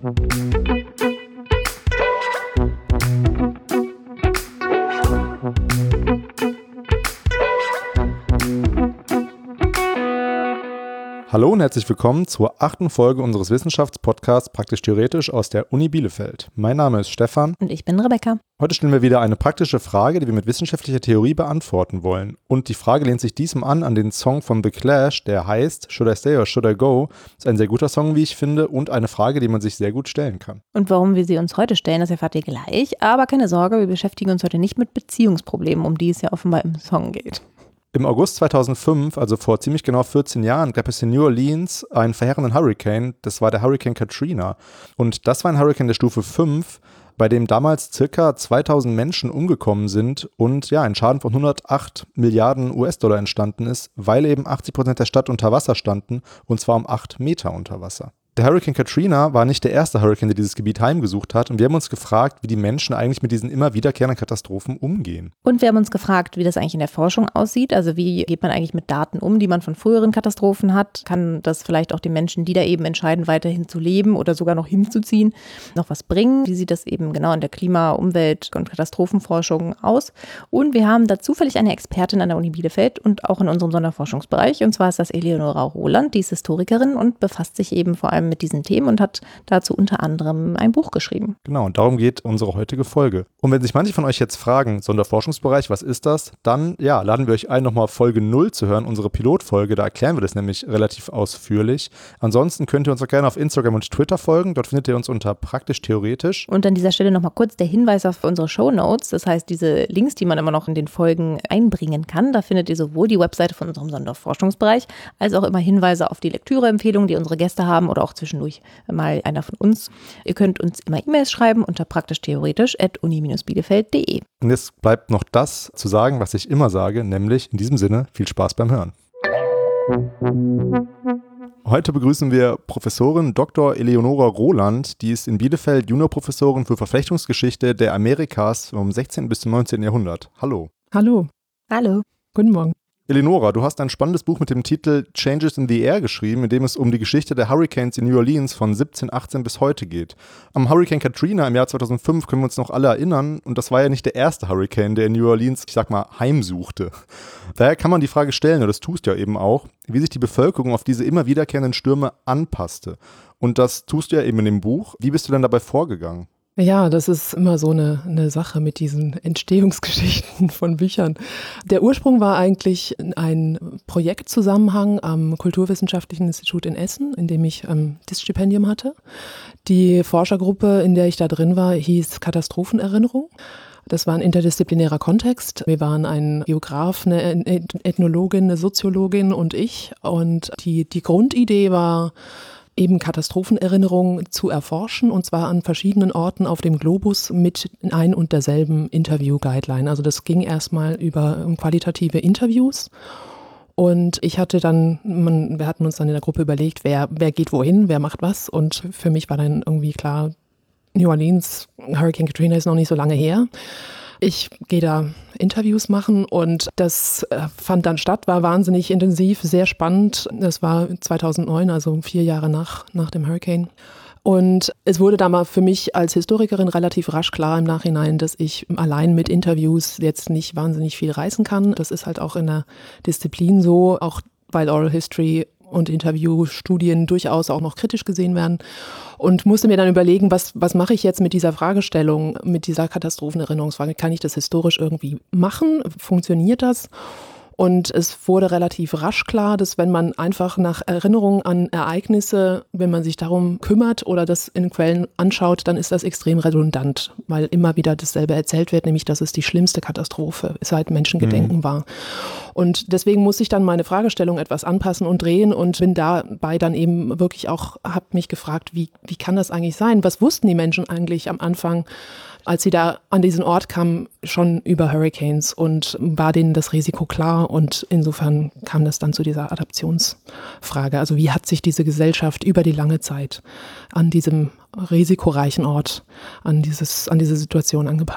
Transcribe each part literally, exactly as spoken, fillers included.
Hallo und herzlich willkommen zur achten Folge unseres Wissenschaftspodcasts Praktisch-Theoretisch aus der Uni Bielefeld. Mein Name ist Stefan. Und ich bin Rebecca. Heute stellen wir wieder eine praktische Frage, die wir mit wissenschaftlicher Theorie beantworten wollen. Und die Frage lehnt sich diesmal an an den Song von The Clash, der heißt Should I Stay or Should I Go? Das ist ein sehr guter Song, wie ich finde, und eine Frage, die man sich sehr gut stellen kann. Und warum wir sie uns heute stellen, das erfahrt ihr gleich. Aber keine Sorge, wir beschäftigen uns heute nicht mit Beziehungsproblemen, um die es ja offenbar im Song geht. Im August zweitausendfünf, also vor ziemlich genau vierzehn Jahren, gab es in New Orleans einen verheerenden Hurricane. Das war der Hurricane Katrina. Und das war ein Hurricane der Stufe fünf, bei dem damals circa zweitausend Menschen umgekommen sind und ja, ein Schaden von hundertacht Milliarden U S-Dollar entstanden ist, weil eben achtzig Prozent der Stadt unter Wasser standen, und zwar um acht Meter unter Wasser. Der Hurricane Katrina war nicht der erste Hurricane, der dieses Gebiet heimgesucht hat, und wir haben uns gefragt, wie die Menschen eigentlich mit diesen immer wiederkehrenden Katastrophen umgehen. Und wir haben uns gefragt, wie das eigentlich in der Forschung aussieht, also wie geht man eigentlich mit Daten um, die man von früheren Katastrophen hat, kann das vielleicht auch den Menschen, die da eben entscheiden, weiterhin zu leben oder sogar noch hinzuziehen, noch was bringen, wie sieht das eben genau in der Klima-, Umwelt- und Katastrophenforschung aus, und wir haben da zufällig eine Expertin an der Uni Bielefeld und auch in unserem Sonderforschungsbereich, und zwar ist das Eleonora Roland, die ist Historikerin und befasst sich eben vor allem mit diesen Themen und hat dazu unter anderem ein Buch geschrieben. Genau, und darum geht unsere heutige Folge. Und wenn sich manche von euch jetzt fragen, Sonderforschungsbereich, was ist das? Dann, ja, laden wir euch ein, nochmal Folge null zu hören, unsere Pilotfolge, da erklären wir das nämlich relativ ausführlich. Ansonsten könnt ihr uns auch gerne auf Instagram und Twitter folgen, dort findet ihr uns unter Praktisch-Theoretisch. Und an dieser Stelle nochmal kurz der Hinweis auf unsere Shownotes, das heißt diese Links, die man immer noch in den Folgen einbringen kann, da findet ihr sowohl die Webseite von unserem Sonderforschungsbereich, als auch immer Hinweise auf die Lektüreempfehlungen, die unsere Gäste haben oder auch zwischendurch mal einer von uns. Ihr könnt uns immer E-Mails schreiben unter praktisch-theoretisch at uni bielefeld punkt de. Und jetzt bleibt noch das zu sagen, was ich immer sage, nämlich in diesem Sinne viel Spaß beim Hören. Heute begrüßen wir Professorin Doktor Eleonora Roland, die ist in Bielefeld Juniorprofessorin für Verflechtungsgeschichte der Amerikas vom sechzehnten bis zum neunzehnten Jahrhundert. Hallo. Hallo. Hallo. Guten Morgen. Eleonora, du hast ein spannendes Buch mit dem Titel Changes in the Air geschrieben, in dem es um die Geschichte der Hurricanes in New Orleans von siebzehnhundertachtzehn bis heute geht. Am Hurricane Katrina im Jahr zweitausendfünf können wir uns noch alle erinnern, und das war ja nicht der erste Hurricane, der in New Orleans, ich sag mal, heimsuchte. Daher kann man die Frage stellen, und das tust du ja eben auch, wie sich die Bevölkerung auf diese immer wiederkehrenden Stürme anpasste. Und das tust du ja eben in dem Buch. Wie bist du denn dabei vorgegangen? Ja, das ist immer so eine, eine Sache mit diesen Entstehungsgeschichten von Büchern. Der Ursprung war eigentlich ein Projektzusammenhang am Kulturwissenschaftlichen Institut in Essen, in dem ich ähm, das Stipendium hatte. Die Forschergruppe, in der ich da drin war, hieß Katastrophenerinnerung. Das war ein interdisziplinärer Kontext. Wir waren ein Geograf, eine Ethnologin, eine Soziologin und ich. Und die, die Grundidee war, eben Katastrophenerinnerungen zu erforschen, und zwar an verschiedenen Orten auf dem Globus mit ein und derselben Interview-Guideline. Also das ging erstmal über qualitative Interviews, und ich hatte dann, man, wir hatten uns dann in der Gruppe überlegt, wer, wer geht wohin, wer macht was, und für mich war dann irgendwie klar, New Orleans, Hurricane Katrina ist noch nicht so lange her. Ich gehe da Interviews machen, und das fand dann statt, war wahnsinnig intensiv, sehr spannend. Das war zweitausendneun, also vier Jahre nach, nach dem Hurricane. Und es wurde da mal für mich als Historikerin relativ rasch klar im Nachhinein, dass ich allein mit Interviews jetzt nicht wahnsinnig viel reißen kann. Das ist halt auch in der Disziplin so, auch weil Oral History und Interviewstudien durchaus auch noch kritisch gesehen werden, und musste mir dann überlegen, was, was mache ich jetzt mit dieser Fragestellung, mit dieser Katastrophenerinnerungsfrage? Kann ich das historisch irgendwie machen? Funktioniert das? Und es wurde relativ rasch klar, dass wenn man einfach nach Erinnerungen an Ereignisse, wenn man sich darum kümmert oder das in Quellen anschaut, dann ist das extrem redundant, weil immer wieder dasselbe erzählt wird, nämlich dass es die schlimmste Katastrophe seit Menschengedenken mhm. war. Und deswegen muss ich dann meine Fragestellung etwas anpassen und drehen und bin dabei dann eben wirklich auch, habe mich gefragt, wie, wie kann das eigentlich sein? Was wussten die Menschen eigentlich am Anfang, als sie da an diesen Ort kamen, schon über Hurricanes, und war denen das Risiko klar, und insofern kam das dann zu dieser Adaptionsfrage. Also wie hat sich diese Gesellschaft über die lange Zeit an diesem risikoreichen Ort, an dieses, an diese Situation angepasst?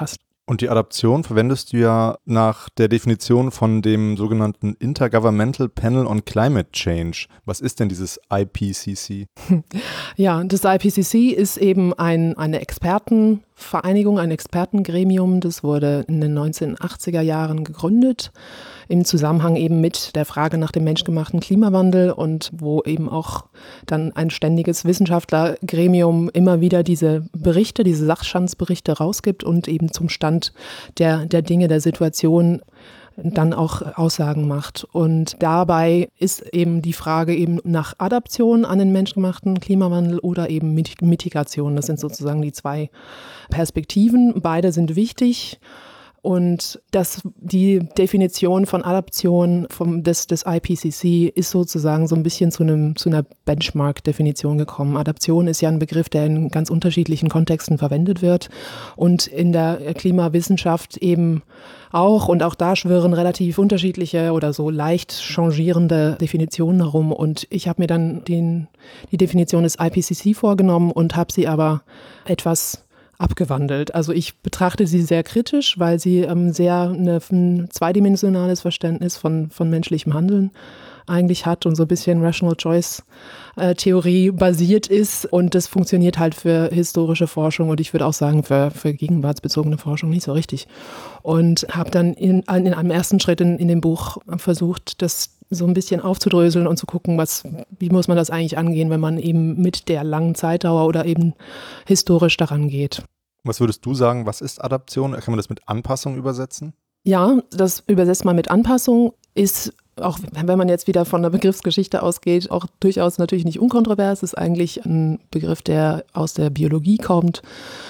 Und die Adaption verwendest du ja nach der Definition von dem sogenannten Intergovernmental Panel on Climate Change. Was ist denn dieses I P C C? Ja, das I P C C ist eben ein, eine Expertenvereinigung, ein Expertengremium. Das wurde in den neunzehnhundertachtziger Jahren gegründet, im Zusammenhang eben mit der Frage nach dem menschgemachten Klimawandel und wo eben auch dann ein ständiges Wissenschaftlergremium immer wieder diese Berichte, diese Sachstandsberichte rausgibt und eben zum Stand der, der Dinge, der Situation dann auch Aussagen macht. Und dabei ist eben die Frage eben nach Adaption an den menschgemachten Klimawandel oder eben Mitigation. Das sind sozusagen die zwei Perspektiven. Beide sind wichtig. Und das, die Definition von Adaption vom, des, des I P C C ist sozusagen so ein bisschen zu, einem, zu einer Benchmark-Definition gekommen. Adaption ist ja ein Begriff, der in ganz unterschiedlichen Kontexten verwendet wird und in der Klimawissenschaft eben auch. Und auch da schwirren relativ unterschiedliche oder so leicht changierende Definitionen herum. Und ich habe mir dann den, die Definition des I P C C vorgenommen und habe sie aber etwas abgewandelt. Also ich betrachte sie sehr kritisch, weil sie ähm, sehr eine, ein zweidimensionales Verständnis von, von menschlichem Handeln eigentlich hat und so ein bisschen Rational Choice äh, Theorie basiert ist. Und das funktioniert halt für historische Forschung und ich würde auch sagen für, für gegenwartsbezogene Forschung nicht so richtig. Und habe dann in, in einem ersten Schritt in, in dem Buch versucht, das so ein bisschen aufzudröseln und zu gucken, was, wie muss man das eigentlich angehen, wenn man eben mit der langen Zeitdauer oder eben historisch daran geht. Was würdest du sagen, was ist Adaption? Kann man das mit Anpassung übersetzen? Ja, das übersetzt man mit Anpassung, ist, auch wenn man jetzt wieder von der Begriffsgeschichte ausgeht, auch durchaus natürlich nicht unkontrovers, ist eigentlich ein Begriff, der aus der Biologie kommt.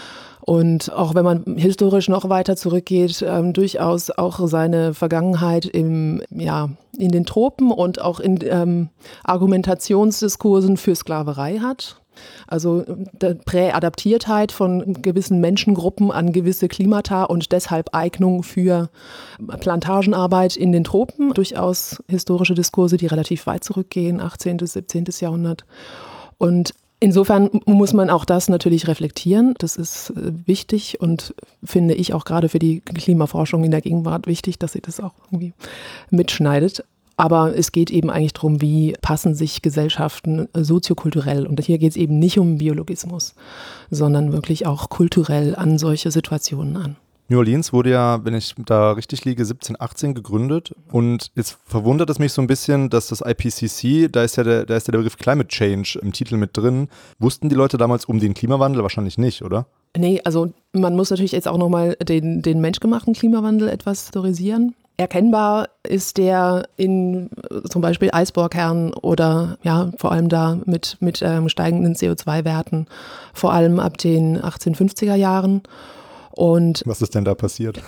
Und auch wenn man historisch noch weiter zurückgeht, ähm, durchaus auch seine Vergangenheit im, ja, in den Tropen und auch in ähm, Argumentationsdiskursen für Sklaverei hat. Also der Präadaptiertheit von gewissen Menschengruppen an gewisse Klimata und deshalb Eignung für Plantagenarbeit in den Tropen. Durchaus historische Diskurse, die relativ weit zurückgehen, achtzehnten. siebzehnten. Jahrhundert. Und insofern muss man auch das natürlich reflektieren. Das ist wichtig und finde ich auch gerade für die Klimaforschung in der Gegenwart wichtig, dass sie das auch irgendwie mitschneidet. Aber es geht eben eigentlich darum, wie passen sich Gesellschaften soziokulturell, und hier geht es eben nicht um Biologismus, sondern wirklich auch kulturell an solche Situationen an. New Orleans wurde ja, wenn ich da richtig liege, siebzehnhundertachtzehn gegründet und jetzt verwundert es mich so ein bisschen, dass das I P C C, da ist ja der, da ist ja der Begriff Climate Change im Titel mit drin. Wussten die Leute damals um den Klimawandel? Wahrscheinlich nicht, oder? Nee, also man muss natürlich jetzt auch nochmal den, den menschgemachten Klimawandel etwas historisieren. Erkennbar ist der in zum Beispiel Eisbohrkernen oder ja vor allem da mit, mit ähm, steigenden C O zwei Werten, vor allem ab den achtzehnhundertfünfziger Jahren. Und was ist denn da passiert?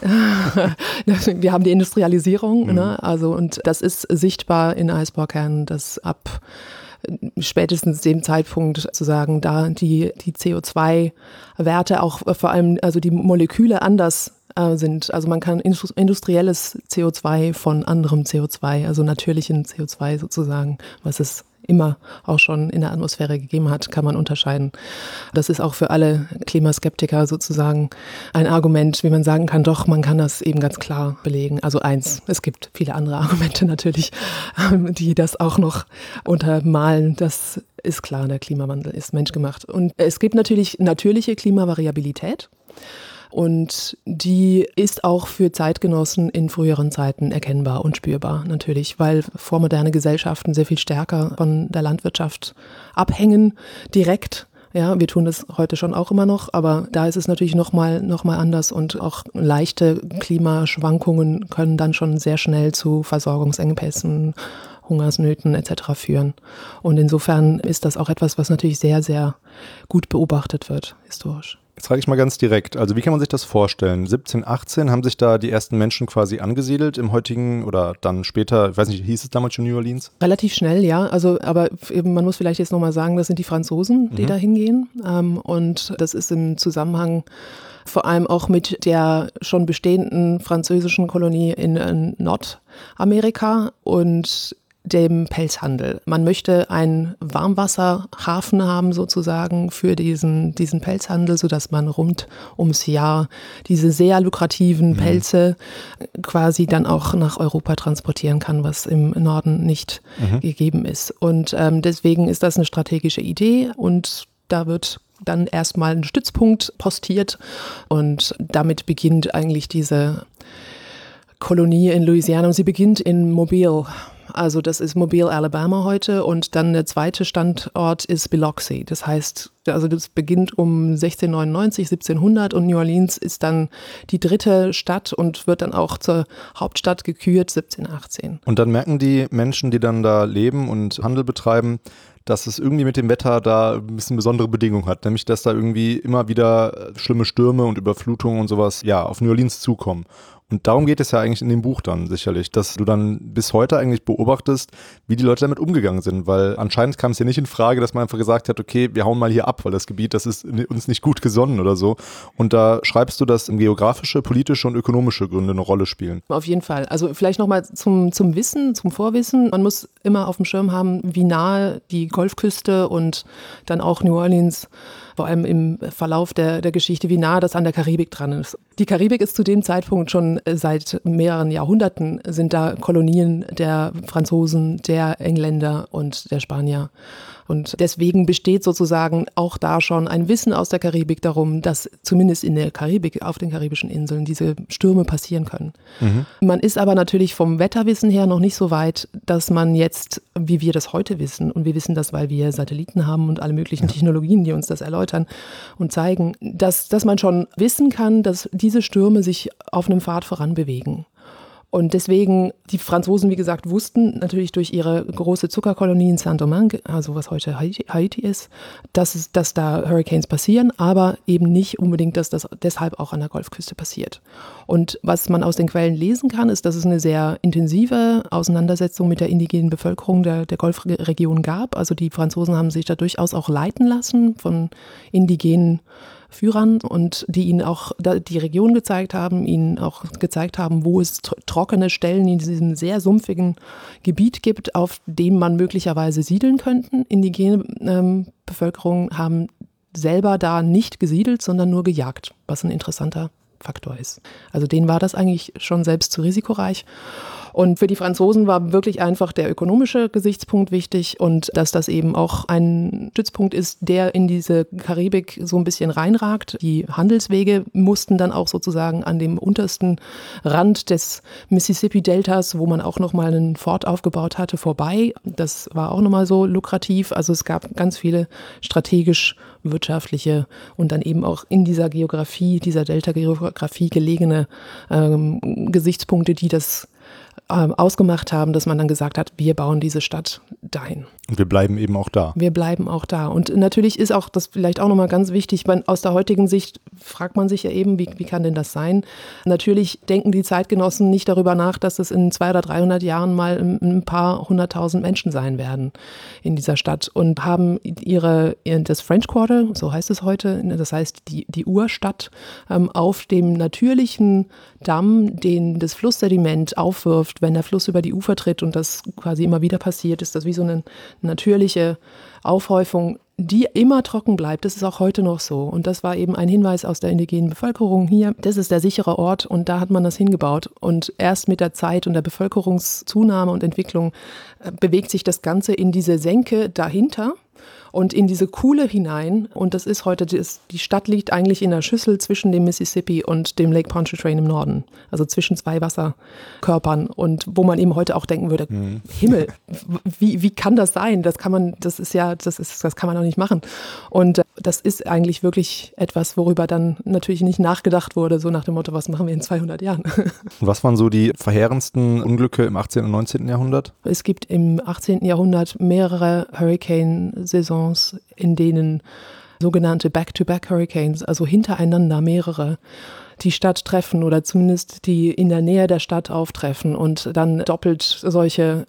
Wir haben die Industrialisierung, mhm. ne? Also und das ist sichtbar in Eisbohrkernen, dass ab spätestens dem Zeitpunkt zu sagen, da die, die C O zwei Werte auch vor allem, also die Moleküle anders sind. Also man kann industrielles C O zwei von anderem C O zwei, also natürlichen C O zwei sozusagen, was es immer auch schon in der Atmosphäre gegeben hat, kann man unterscheiden. Das ist auch für alle Klimaskeptiker sozusagen ein Argument, wie man sagen kann, doch, man kann das eben ganz klar belegen. Also eins, es gibt viele andere Argumente natürlich, die das auch noch untermalen. Das ist klar, der Klimawandel ist menschgemacht. Und es gibt natürlich natürliche Klimavariabilität. Und die ist auch für Zeitgenossen in früheren Zeiten erkennbar und spürbar natürlich, weil vormoderne Gesellschaften sehr viel stärker von der Landwirtschaft abhängen, direkt. Ja, wir tun das heute schon auch immer noch, aber da ist es natürlich nochmal noch mal anders und auch leichte Klimaschwankungen können dann schon sehr schnell zu Versorgungsengpässen, Hungersnöten et cetera führen. Und insofern ist das auch etwas, was natürlich sehr, sehr gut beobachtet wird, historisch. Jetzt frage ich mal ganz direkt, also wie kann man sich das vorstellen? siebzehnhundertachtzehn haben sich da die ersten Menschen quasi angesiedelt im heutigen oder dann später, ich weiß nicht, hieß es damals schon New Orleans? Relativ schnell, ja. Also, aber man muss vielleicht jetzt nochmal sagen, das sind die Franzosen, die mhm. da hingehen. Und das ist im Zusammenhang vor allem auch mit der schon bestehenden französischen Kolonie in Nordamerika. Und dem Pelzhandel. Man möchte einen Warmwasserhafen haben sozusagen für diesen, diesen Pelzhandel, sodass man rund ums Jahr diese sehr lukrativen Pelze mhm. quasi dann auch nach Europa transportieren kann, was im Norden nicht mhm. gegeben ist. Und ähm, deswegen ist das eine strategische Idee und da wird dann erstmal ein Stützpunkt postiert und damit beginnt eigentlich diese Kolonie in Louisiana und sie beginnt in Mobile. Also das ist Mobile, Alabama heute und dann der zweite Standort ist Biloxi. Das heißt, also das beginnt um sechzehnhundertneunundneunzig, siebzehnhundert und New Orleans ist dann die dritte Stadt und wird dann auch zur Hauptstadt gekürt siebzehnhundertachtzehn. Und dann merken die Menschen, die dann da leben und Handel betreiben, dass es irgendwie mit dem Wetter da ein bisschen besondere Bedingungen hat, nämlich dass da irgendwie immer wieder schlimme Stürme und Überflutungen und sowas ja auf New Orleans zukommen. Und darum geht es ja eigentlich in dem Buch dann sicherlich, dass du dann bis heute eigentlich beobachtest, wie die Leute damit umgegangen sind, weil anscheinend kam es ja nicht in Frage, dass man einfach gesagt hat, okay, wir hauen mal hier ab, weil das Gebiet, das ist uns nicht gut gesonnen oder so. Und da schreibst du, dass geografische, politische und ökonomische Gründe eine Rolle spielen. Auf jeden Fall. Also vielleicht nochmal zum, zum Wissen, zum Vorwissen. Man muss immer auf dem Schirm haben, wie nahe die Golfküste und dann auch New Orleans, vor allem im Verlauf der, der Geschichte, wie nah das an der Karibik dran ist. Die Karibik ist zu dem Zeitpunkt schon seit mehreren Jahrhunderten, sind da Kolonien der Franzosen, der Engländer und der Spanier. Und deswegen besteht sozusagen auch da schon ein Wissen aus der Karibik darum, dass zumindest in der Karibik, auf den karibischen Inseln, diese Stürme passieren können. Mhm. Man ist aber natürlich vom Wetterwissen her noch nicht so weit, dass man jetzt, wie wir das heute wissen, und wir wissen das, weil wir Satelliten haben und alle möglichen ja. Technologien, die uns das erläutern und zeigen, dass, dass man schon wissen kann, dass diese Stürme sich auf einem Pfad voranbewegen. Und deswegen, die Franzosen, wie gesagt, wussten natürlich durch ihre große Zuckerkolonie in Saint-Domingue, also was heute Haiti, Haiti ist, dass, es, dass da Hurricanes passieren, aber eben nicht unbedingt, dass das deshalb auch an der Golfküste passiert. Und was man aus den Quellen lesen kann, ist, dass es eine sehr intensive Auseinandersetzung mit der indigenen Bevölkerung der, der Golfregion gab. Also die Franzosen haben sich da durchaus auch leiten lassen von indigenen Führern und die ihnen auch die Region gezeigt haben, ihnen auch gezeigt haben, wo es trockene Stellen in diesem sehr sumpfigen Gebiet gibt, auf dem man möglicherweise siedeln könnte. Indigene ähm, Bevölkerung haben selber da nicht gesiedelt, sondern nur gejagt, was ein interessanter Faktor ist. Also denen war das eigentlich schon selbst zu risikoreich. Und für die Franzosen war wirklich einfach der ökonomische Gesichtspunkt wichtig und dass das eben auch ein Stützpunkt ist, der in diese Karibik so ein bisschen reinragt. Die Handelswege mussten dann auch sozusagen an dem untersten Rand des Mississippi-Deltas, wo man auch nochmal einen Fort aufgebaut hatte, vorbei. Das war auch nochmal so lukrativ. Also es gab ganz viele strategisch wirtschaftliche und dann eben auch in dieser Geografie, dieser Delta-Geografie gelegene ähm, Gesichtspunkte, die das ähm, ausgemacht haben, dass man dann gesagt hat, wir bauen diese Stadt dahin. Und wir bleiben eben auch da. Wir bleiben auch da. Und natürlich ist auch das vielleicht auch nochmal ganz wichtig, man, aus der heutigen Sicht fragt man sich ja eben, wie, wie kann denn das sein? Natürlich denken die Zeitgenossen nicht darüber nach, dass es in zweihundert oder dreihundert Jahren mal ein paar hunderttausend Menschen sein werden in dieser Stadt und haben ihre, das French Quarter, so heißt es heute, das heißt die, die Urstadt, ähm, auf dem natürlichen Damm, den das Flusssediment aufwirft, wenn der Fluss über die Ufer tritt und das quasi immer wieder passiert, ist das wie so eine natürliche Aufhäufung, die immer trocken bleibt. Das ist auch heute noch so. Und das war eben ein Hinweis aus der indigenen Bevölkerung hier. Das ist der sichere Ort und da hat man das hingebaut. Und erst mit der Zeit und der Bevölkerungszunahme und Entwicklung äh, bewegt sich das Ganze in diese Senke dahinter und in diese Kuhle hinein. Und das ist heute, die Stadt liegt eigentlich in der Schüssel zwischen dem Mississippi und dem Lake Pontchartrain im Norden. Also zwischen zwei Wasserkörpern. Und wo man eben heute auch denken würde, mhm. Himmel, wie, wie kann das sein? Das kann man, das ist ja, das ist, das kann man auch nicht machen. Und das ist eigentlich wirklich etwas, worüber dann natürlich nicht nachgedacht wurde, so nach dem Motto, was machen wir in zweihundert Jahren? Und was waren so die verheerendsten Unglücke im achtzehnten und neunzehnten Jahrhundert? Es gibt im achtzehnten Jahrhundert mehrere Hurricane-Saisons, in denen sogenannte Back-to-Back-Hurricanes, also hintereinander mehrere, die Stadt treffen oder zumindest die in der Nähe der Stadt auftreffen und dann doppelt solche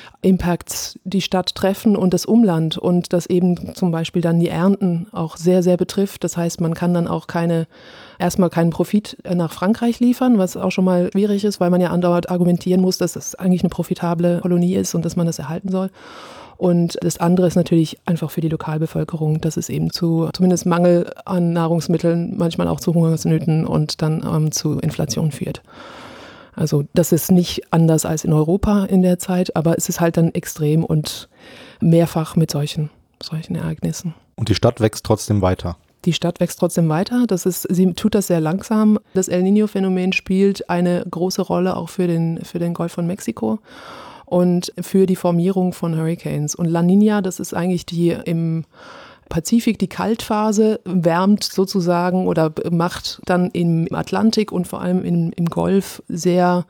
Impacts die Stadt treffen und das Umland und das eben zum Beispiel dann die Ernten auch sehr, sehr betrifft. Das heißt, man kann dann auch keine, erstmal keinen Profit nach Frankreich liefern, was auch schon mal schwierig ist, weil man ja andauernd argumentieren muss, dass es eigentlich eine profitable Kolonie ist und dass man das erhalten soll. Und das andere ist natürlich einfach für die Lokalbevölkerung, dass es eben zu zumindest Mangel an Nahrungsmitteln, manchmal auch zu Hungersnöten und dann ähm, zu Inflation führt. Also das ist nicht anders als in Europa in der Zeit, aber es ist halt dann extrem und mehrfach mit solchen, solchen Ereignissen. Und die Stadt wächst trotzdem weiter? Die Stadt wächst trotzdem weiter. Das ist, sie tut das sehr langsam. Das El Niño-Phänomen spielt eine große Rolle auch für den, für den Golf von Mexiko und für die Formierung von Hurricanes. Und La Niña, das ist eigentlich die im Pazifik, die Kaltphase, wärmt sozusagen oder macht dann im Atlantik und vor allem im, im Golf sehr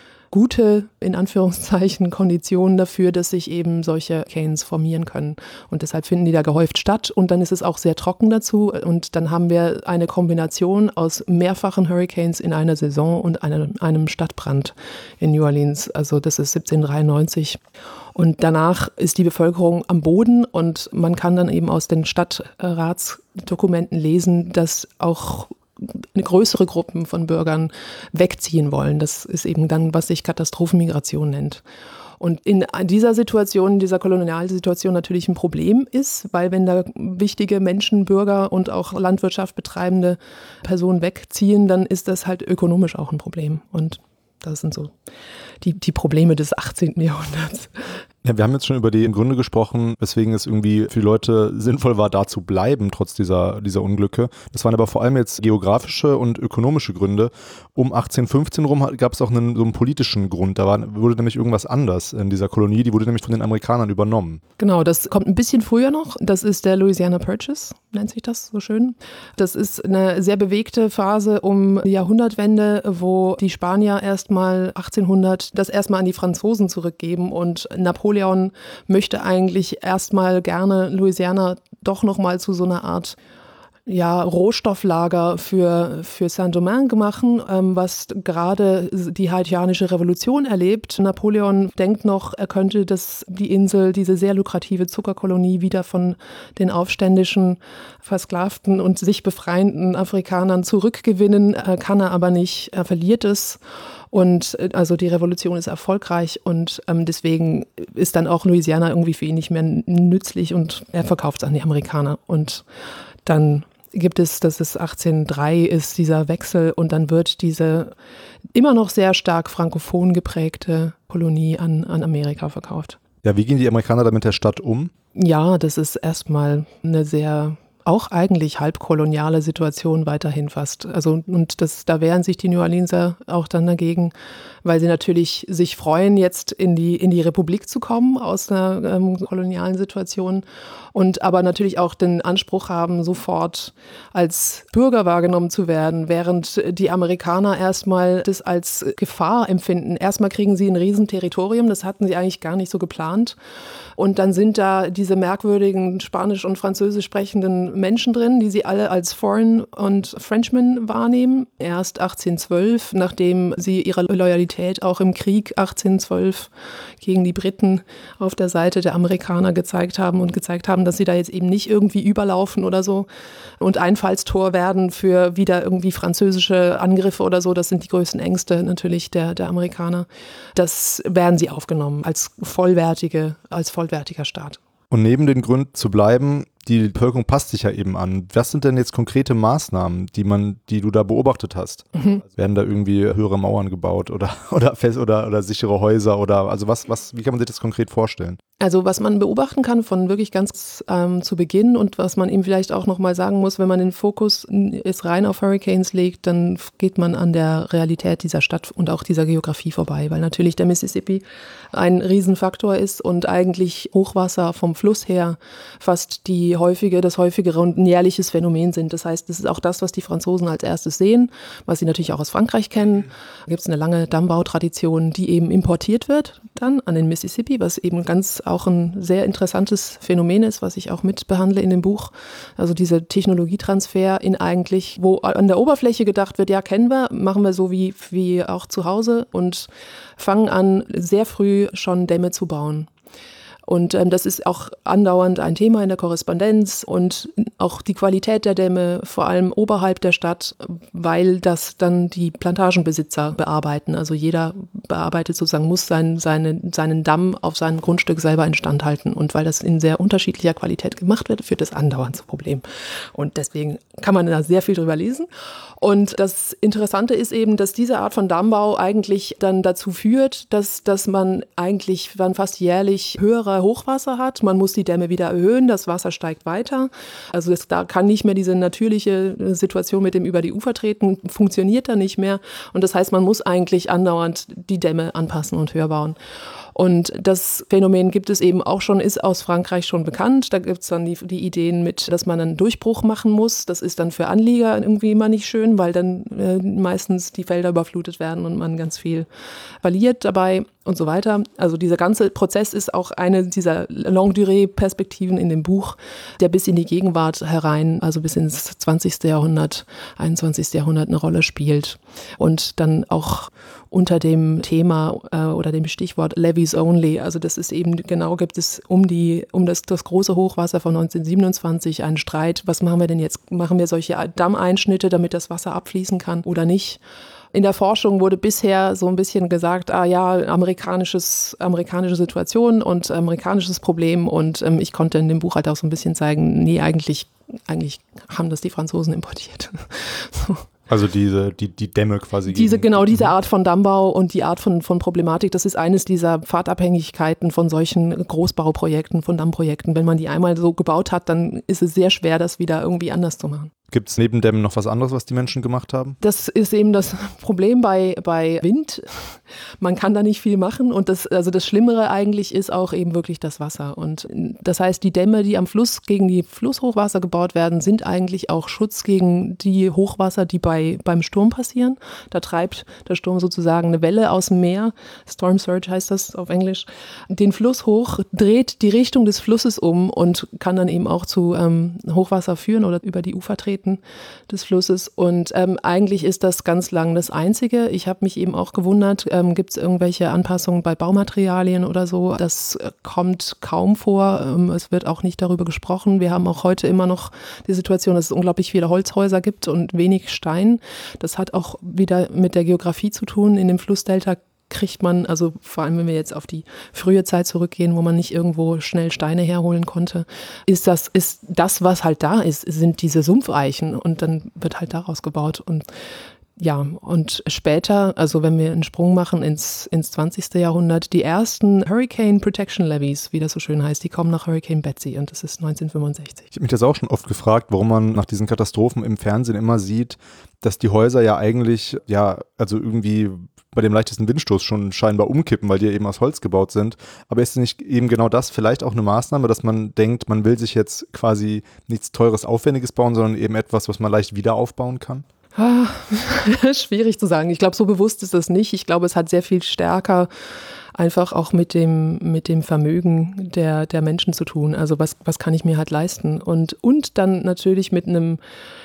gute, in Anführungszeichen, Konditionen dafür, dass sich eben solche Hurricanes formieren können. Und deshalb finden die da gehäuft statt und dann ist es auch sehr trocken dazu und dann haben wir eine Kombination aus mehrfachen Hurricanes in einer Saison und einem, einem Stadtbrand in New Orleans. Also das ist siebzehnhundertdreiundneunzig. Und danach ist die Bevölkerung am Boden und man kann dann eben aus den Stadtratsdokumenten lesen, dass auch eine größere Gruppen von Bürgern wegziehen wollen. Das ist eben dann, was sich Katastrophenmigration nennt. Und in dieser Situation, in dieser Kolonialsituation natürlich ein Problem ist, weil wenn da wichtige Menschen, Bürger und auch Landwirtschaft betreibende Personen wegziehen, dann ist das halt ökonomisch auch ein Problem. Und das sind so die, die Probleme des achtzehnten Jahrhunderts. Ja, wir haben jetzt schon über die Gründe gesprochen, weswegen es irgendwie für die Leute sinnvoll war, da zu bleiben, trotz dieser, dieser Unglücke. Das waren aber vor allem jetzt geografische und ökonomische Gründe. Um achtzehnhundertfünfzehn rum gab es auch einen, so einen politischen Grund. Da war, wurde nämlich irgendwas anders in dieser Kolonie. Die wurde nämlich von den Amerikanern übernommen. Genau, das kommt ein bisschen früher noch. Das ist der Louisiana Purchase, nennt sich das so schön. Das ist eine sehr bewegte Phase um die Jahrhundertwende, wo die Spanier erstmal achtzehnhundert das erstmal an die Franzosen zurückgeben und Napoleon Napoleon möchte eigentlich erstmal gerne Louisiana doch nochmal zu so einer Art ja, Rohstofflager für, für Saint-Domingue machen, ähm, was gerade die haitianische Revolution erlebt. Napoleon denkt noch, er könnte das, die Insel, diese sehr lukrative Zuckerkolonie wieder von den aufständischen, versklavten und sich befreienden Afrikanern zurückgewinnen, äh, kann er aber nicht, er verliert es. Und also die Revolution ist erfolgreich und ähm, deswegen ist dann auch Louisiana irgendwie für ihn nicht mehr nützlich und er verkauft es an die Amerikaner. Und dann gibt es, dass es achtzehnhundertdrei ist, dieser Wechsel und dann wird diese immer noch sehr stark frankophon geprägte Kolonie an, an Amerika verkauft. Ja, wie gehen die Amerikaner da mit der Stadt um? Ja, das ist erstmal eine sehr auch eigentlich halbkoloniale Situation weiterhin fast. Also und das, da wehren sich die New Orleanser auch dann dagegen, weil sie natürlich sich freuen, jetzt in die, in die Republik zu kommen aus einer ähm, kolonialen Situation und aber natürlich auch den Anspruch haben, sofort als Bürger wahrgenommen zu werden, während die Amerikaner erstmal das als Gefahr empfinden. Erstmal kriegen sie ein Riesenterritorium, das hatten sie eigentlich gar nicht so geplant. Und dann sind da diese merkwürdigen Spanisch- und Französisch sprechenden Menschen drin, die sie alle als Foreign und Frenchmen wahrnehmen. Erst achtzehnhundertzwölf, nachdem sie ihre Loyalität auch im Krieg achtzehnhundertzwölf gegen die Briten auf der Seite der Amerikaner gezeigt haben und gezeigt haben, dass sie da jetzt eben nicht irgendwie überlaufen oder so und Einfallstor werden für wieder irgendwie französische Angriffe oder so. Das sind die größten Ängste natürlich der, der Amerikaner. Das werden sie aufgenommen als vollwertige, als vollwertiger Staat. Und neben den Gründen zu bleiben, die Bevölkerung passt sich ja eben an. Was sind denn jetzt konkrete Maßnahmen, die man, die du da beobachtet hast? Mhm. Also werden da irgendwie höhere Mauern gebaut oder oder fest oder oder sichere Häuser oder also was was wie kann man sich das konkret vorstellen? Also was man beobachten kann von wirklich ganz ähm, zu Beginn und was man eben vielleicht auch nochmal sagen muss, wenn man den Fokus jetzt rein auf Hurricanes legt, dann geht man an der Realität dieser Stadt und auch dieser Geografie vorbei, weil natürlich der Mississippi ein Riesenfaktor ist und eigentlich Hochwasser vom Fluss her fast die die häufige, das häufigere und ein jährliches Phänomen sind. Das heißt, das ist auch das, was die Franzosen als erstes sehen, was sie natürlich auch aus Frankreich kennen. Da gibt es eine lange Dammbautradition, die eben importiert wird dann an den Mississippi, was eben ganz auch ein sehr interessantes Phänomen ist, was ich auch mit behandle in dem Buch. Also dieser Technologietransfer in eigentlich, wo an der Oberfläche gedacht wird, ja, kennen wir, machen wir so wie, wie auch zu Hause und fangen an, sehr früh schon Dämme zu bauen. Und ähm, das ist auch andauernd ein Thema in der Korrespondenz und auch die Qualität der Dämme, vor allem oberhalb der Stadt, weil das dann die Plantagenbesitzer bearbeiten. Also jeder bearbeitet sozusagen, muss sein, seine, seinen Damm auf seinem Grundstück selber instand halten. Und weil das in sehr unterschiedlicher Qualität gemacht wird, führt das andauernd zu Problemen. Und deswegen kann man da sehr viel drüber lesen. Und das Interessante ist eben, dass diese Art von Dammbau eigentlich dann dazu führt, dass, dass man eigentlich dann fast jährlich höhere Hochwasser hat. Man muss die Dämme wieder erhöhen, das Wasser steigt weiter. Also das, da kann nicht mehr diese natürliche Situation mit dem über die Ufer treten, funktioniert da nicht mehr. Und das heißt, man muss eigentlich andauernd die Dämme anpassen und höher bauen. Und das Phänomen gibt es eben auch schon, ist aus Frankreich schon bekannt. Da gibt es dann die, die Ideen mit, dass man einen Durchbruch machen muss. Das ist dann für Anlieger irgendwie immer nicht schön, weil dann äh, meistens die Felder überflutet werden und man ganz viel verliert dabei und so weiter. Also dieser ganze Prozess ist auch eine dieser Longue-Durée-Perspektiven in dem Buch, der bis in die Gegenwart herein, also bis ins zwanzigste Jahrhundert, einundzwanzigste Jahrhundert eine Rolle spielt. Und dann auch unter dem Thema äh, oder dem Stichwort Levees Only, also das ist eben genau, gibt es um die um das, das große Hochwasser von neunzehnhundertsiebenundzwanzig einen Streit, was machen wir denn jetzt? Machen wir solche Dammeinschnitte, damit das Wasser abfließen kann oder nicht? In der Forschung wurde bisher so ein bisschen gesagt, ah ja, amerikanisches, amerikanische Situation und amerikanisches Problem und ähm, ich konnte in dem Buch halt auch so ein bisschen zeigen, nee, eigentlich, eigentlich haben das die Franzosen importiert. So. Also diese, die, die Dämme quasi. Diese, gegen, genau, diese Art von Dammbau und die Art von, von Problematik, das ist eines dieser Pfadabhängigkeiten von solchen Großbauprojekten, von Dammprojekten. Wenn man die einmal so gebaut hat, dann ist es sehr schwer, das wieder irgendwie anders zu machen. Gibt es neben Dämmen noch was anderes, was die Menschen gemacht haben? Das ist eben das Problem bei, bei Wind. Man kann da nicht viel machen und das, also das Schlimmere eigentlich ist auch eben wirklich das Wasser. Und das heißt, die Dämme, die am Fluss gegen die Flusshochwasser gebaut werden, sind eigentlich auch Schutz gegen die Hochwasser, die bei, beim Sturm passieren. Da treibt der Sturm sozusagen eine Welle aus dem Meer, Storm Surge heißt das auf Englisch, den Fluss hoch, dreht die Richtung des Flusses um und kann dann eben auch zu ähm, Hochwasser führen oder über die Ufer treten des Flusses. Und ähm, eigentlich ist das ganz lang das Einzige. Ich habe mich eben auch gewundert, ähm, gibt es irgendwelche Anpassungen bei Baumaterialien oder so? Das äh, kommt kaum vor. Ähm, es wird auch nicht darüber gesprochen. Wir haben auch heute immer noch die Situation, dass es unglaublich viele Holzhäuser gibt und wenig Stein. Das hat auch wieder mit der Geografie zu tun. In dem Flussdelta kriegt man, also vor allem wenn wir jetzt auf die frühe Zeit zurückgehen, wo man nicht irgendwo schnell Steine herholen konnte, ist das, ist das, was halt da ist, sind diese Sumpfeichen und dann wird halt daraus gebaut und ja, und später, also wenn wir einen Sprung machen ins, ins zwanzigste Jahrhundert, die ersten Hurricane Protection Levees, wie das so schön heißt, die kommen nach Hurricane Betsy und das ist neunzehnhundertfünfundsechzig. Ich habe mich das auch schon oft gefragt, warum man nach diesen Katastrophen im Fernsehen immer sieht, dass die Häuser ja eigentlich, ja, also irgendwie bei dem leichtesten Windstoß schon scheinbar umkippen, weil die ja eben aus Holz gebaut sind. Aber ist nicht eben genau das vielleicht auch eine Maßnahme, dass man denkt, man will sich jetzt quasi nichts Teures, Aufwendiges bauen, sondern eben etwas, was man leicht wieder aufbauen kann? Ah, schwierig zu sagen. Ich glaube, so bewusst ist das nicht. Ich glaube, es hat sehr viel stärker einfach auch mit dem, mit dem Vermögen der, der Menschen zu tun. Also was, was kann ich mir halt leisten? Und, und dann natürlich mit einem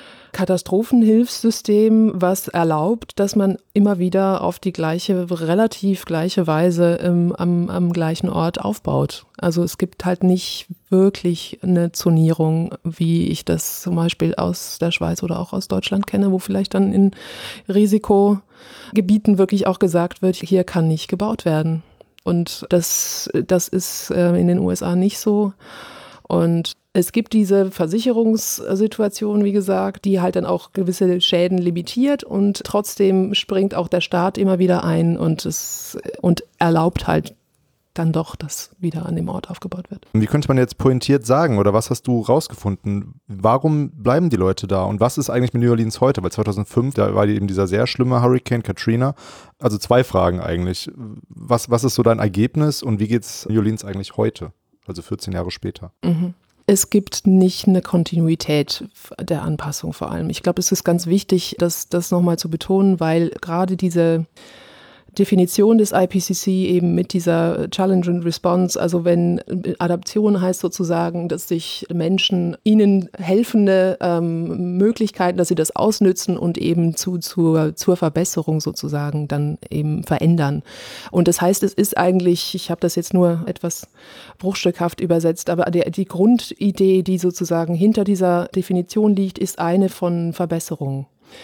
Katastrophenhilfssystem, was erlaubt, dass man immer wieder auf die gleiche, relativ gleiche Weise ähm, am, am gleichen Ort aufbaut. Also es gibt halt nicht wirklich eine Zonierung, wie ich das zum Beispiel aus der Schweiz oder auch aus Deutschland kenne, wo vielleicht dann in Risikogebieten wirklich auch gesagt wird, hier kann nicht gebaut werden. Und das, das ist äh, in den U S A nicht so. Und es gibt diese Versicherungssituation, wie gesagt, die halt dann auch gewisse Schäden limitiert und trotzdem springt auch der Staat immer wieder ein und, es, und erlaubt halt dann doch, dass wieder an dem Ort aufgebaut wird. Wie könnte man jetzt pointiert sagen oder was hast du rausgefunden? Warum bleiben die Leute da und was ist eigentlich mit New Orleans heute? Weil zweitausendfünf, da war eben dieser sehr schlimme Hurricane Katrina. Also zwei Fragen eigentlich. Was, was ist so dein Ergebnis und wie geht es New Orleans eigentlich heute? Also vierzehn Jahre später. Mhm. Es gibt nicht eine Kontinuität der Anpassung vor allem. Ich glaube, es ist ganz wichtig, das, das nochmal zu betonen, weil gerade diese Definition des I P C C eben mit dieser Challenge and Response, also wenn Adaption heißt sozusagen, dass sich Menschen ihnen helfende ähm, Möglichkeiten, dass sie das ausnützen und eben zu, zu, zur Verbesserung sozusagen dann eben verändern. Und das heißt, es ist eigentlich, ich habe das jetzt nur etwas bruchstückhaft übersetzt, aber die, die Grundidee, die sozusagen hinter dieser Definition liegt, ist eine von Verbesserung.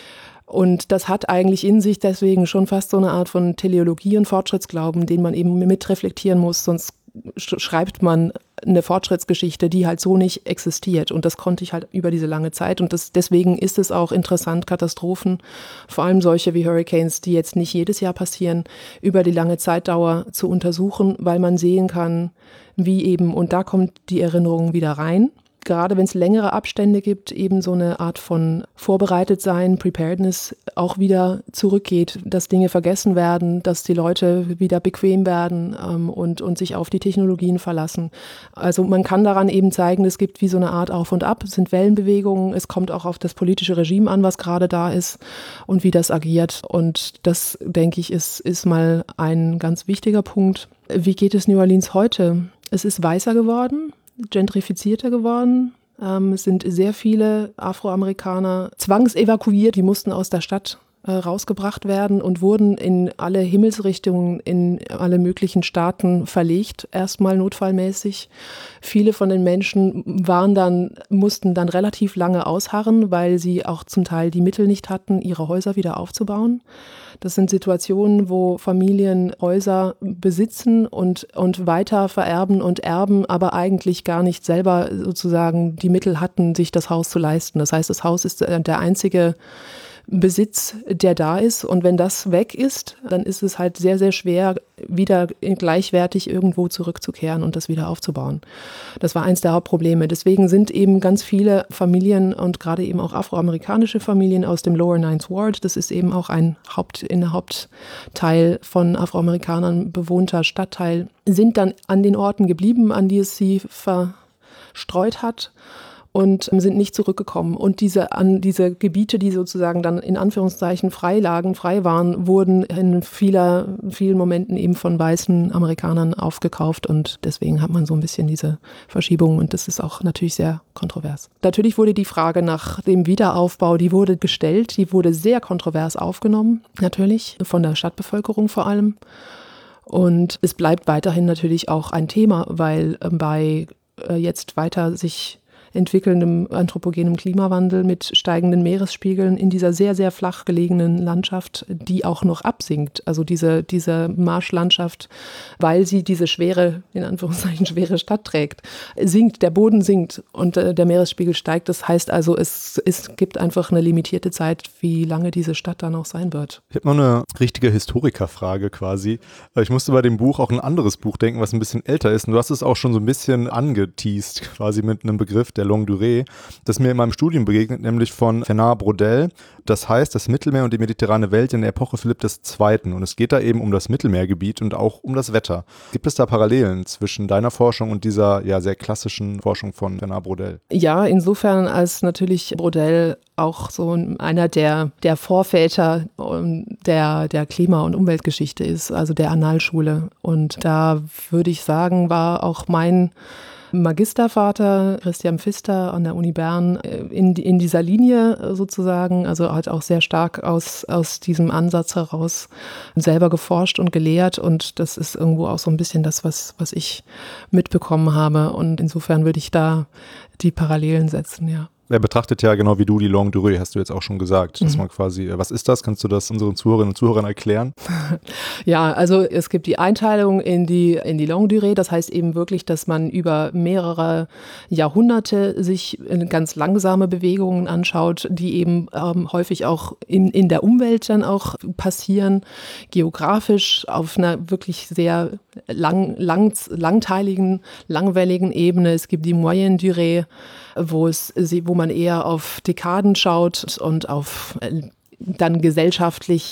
Und das hat eigentlich in sich deswegen schon fast so eine Art von Teleologie und Fortschrittsglauben, den man eben mitreflektieren muss, sonst schreibt man eine Fortschrittsgeschichte, die halt so nicht existiert. Und das konnte ich halt über diese lange Zeit. Und das, deswegen ist es auch interessant, Katastrophen, vor allem solche wie Hurricanes, die jetzt nicht jedes Jahr passieren, über die lange Zeitdauer zu untersuchen, weil man sehen kann, wie eben, und da kommt die Erinnerung wieder rein, gerade wenn es längere Abstände gibt, eben so eine Art von Vorbereitetsein, Preparedness auch wieder zurückgeht, dass Dinge vergessen werden, dass die Leute wieder bequem werden ähm, und, und sich auf die Technologien verlassen. Also man kann daran eben zeigen, es gibt wie so eine Art Auf und Ab, es sind Wellenbewegungen, es kommt auch auf das politische Regime an, was gerade da ist und wie das agiert. Und das, denke ich, ist, ist mal ein ganz wichtiger Punkt. Wie geht es New Orleans heute? Es ist weißer geworden, gentrifizierter geworden. Ähm, es sind sehr viele Afroamerikaner zwangsevakuiert, die mussten aus der Stadt äh, rausgebracht werden und wurden in alle Himmelsrichtungen, in alle möglichen Staaten verlegt, erstmal notfallmäßig. Viele von den Menschen waren dann, mussten dann relativ lange ausharren, weil sie auch zum Teil die Mittel nicht hatten, ihre Häuser wieder aufzubauen. Das sind Situationen, wo Familien Häuser besitzen und, und weiter vererben und erben, aber eigentlich gar nicht selber sozusagen die Mittel hatten, sich das Haus zu leisten. Das heißt, das Haus ist der einzige Besitz, der da ist. Und wenn das weg ist, dann ist es halt sehr, sehr schwer, wieder gleichwertig irgendwo zurückzukehren und das wieder aufzubauen. Das war eins der Hauptprobleme. Deswegen sind eben ganz viele Familien und gerade eben auch afroamerikanische Familien aus dem Lower Ninth Ward, das ist eben auch ein Haupt, in der Hauptteil von Afroamerikanern bewohnter Stadtteil, sind dann an den Orten geblieben, an die es sie verstreut hat, und sind nicht zurückgekommen. Und diese, an diese Gebiete, die sozusagen dann in Anführungszeichen frei lagen, frei waren, wurden in vieler, vielen Momenten eben von weißen Amerikanern aufgekauft. Und deswegen hat man so ein bisschen diese Verschiebung. Und das ist auch natürlich sehr kontrovers. Natürlich wurde die Frage nach dem Wiederaufbau, die wurde gestellt, die wurde sehr kontrovers aufgenommen, natürlich, von der Stadtbevölkerung vor allem. Und es bleibt weiterhin natürlich auch ein Thema, weil bei jetzt weiter sich entwickelndem anthropogenem Klimawandel mit steigenden Meeresspiegeln in dieser sehr, sehr flach gelegenen Landschaft, die auch noch absinkt. Also diese, diese Marschlandschaft, weil sie diese schwere, in Anführungszeichen schwere Stadt trägt, sinkt, der Boden sinkt und äh, der Meeresspiegel steigt. Das heißt also, es, es gibt einfach eine limitierte Zeit, wie lange diese Stadt dann auch sein wird. Ich habe noch eine richtige Historikerfrage quasi. Ich musste bei dem Buch auch ein anderes Buch denken, was ein bisschen älter ist. Und du hast es auch schon so ein bisschen angeteased, quasi mit einem Begriff, der Longue Durée, das mir in meinem Studium begegnet, nämlich von Fernand Braudel. Das heißt, das Mittelmeer und die mediterrane Welt in der Epoche Philipp der Zweiten. Und es geht da eben um das Mittelmeergebiet und auch um das Wetter. Gibt es da Parallelen zwischen deiner Forschung und dieser ja sehr klassischen Forschung von Fernand Braudel? Ja, insofern als natürlich Braudel auch so einer der, der Vorväter der, der Klima- und Umweltgeschichte ist, also der Annalschule. Und da würde ich sagen, war auch mein Magistervater Christian Pfister an der Uni Bern in, in dieser Linie sozusagen, also hat auch sehr stark aus, aus diesem Ansatz heraus selber geforscht und gelehrt, und das ist irgendwo auch so ein bisschen das, was, was ich mitbekommen habe, und insofern würde ich da die Parallelen setzen, ja. Er betrachtet ja genau wie du die Longue Durée, hast du jetzt auch schon gesagt, dass mhm. man quasi, was ist das? Kannst du das unseren Zuhörerinnen und Zuhörern erklären? Ja, also es gibt die Einteilung in die, in die Longue Durée, das heißt eben wirklich, dass man über mehrere Jahrhunderte sich ganz langsame Bewegungen anschaut, die eben ähm, häufig auch in, in der Umwelt dann auch passieren, geografisch auf einer wirklich sehr lang, lang, langteiligen, langwelligen Ebene. Es gibt die Moyenne Durée, wo es, wo man eher auf Dekaden schaut und auf dann gesellschaftlich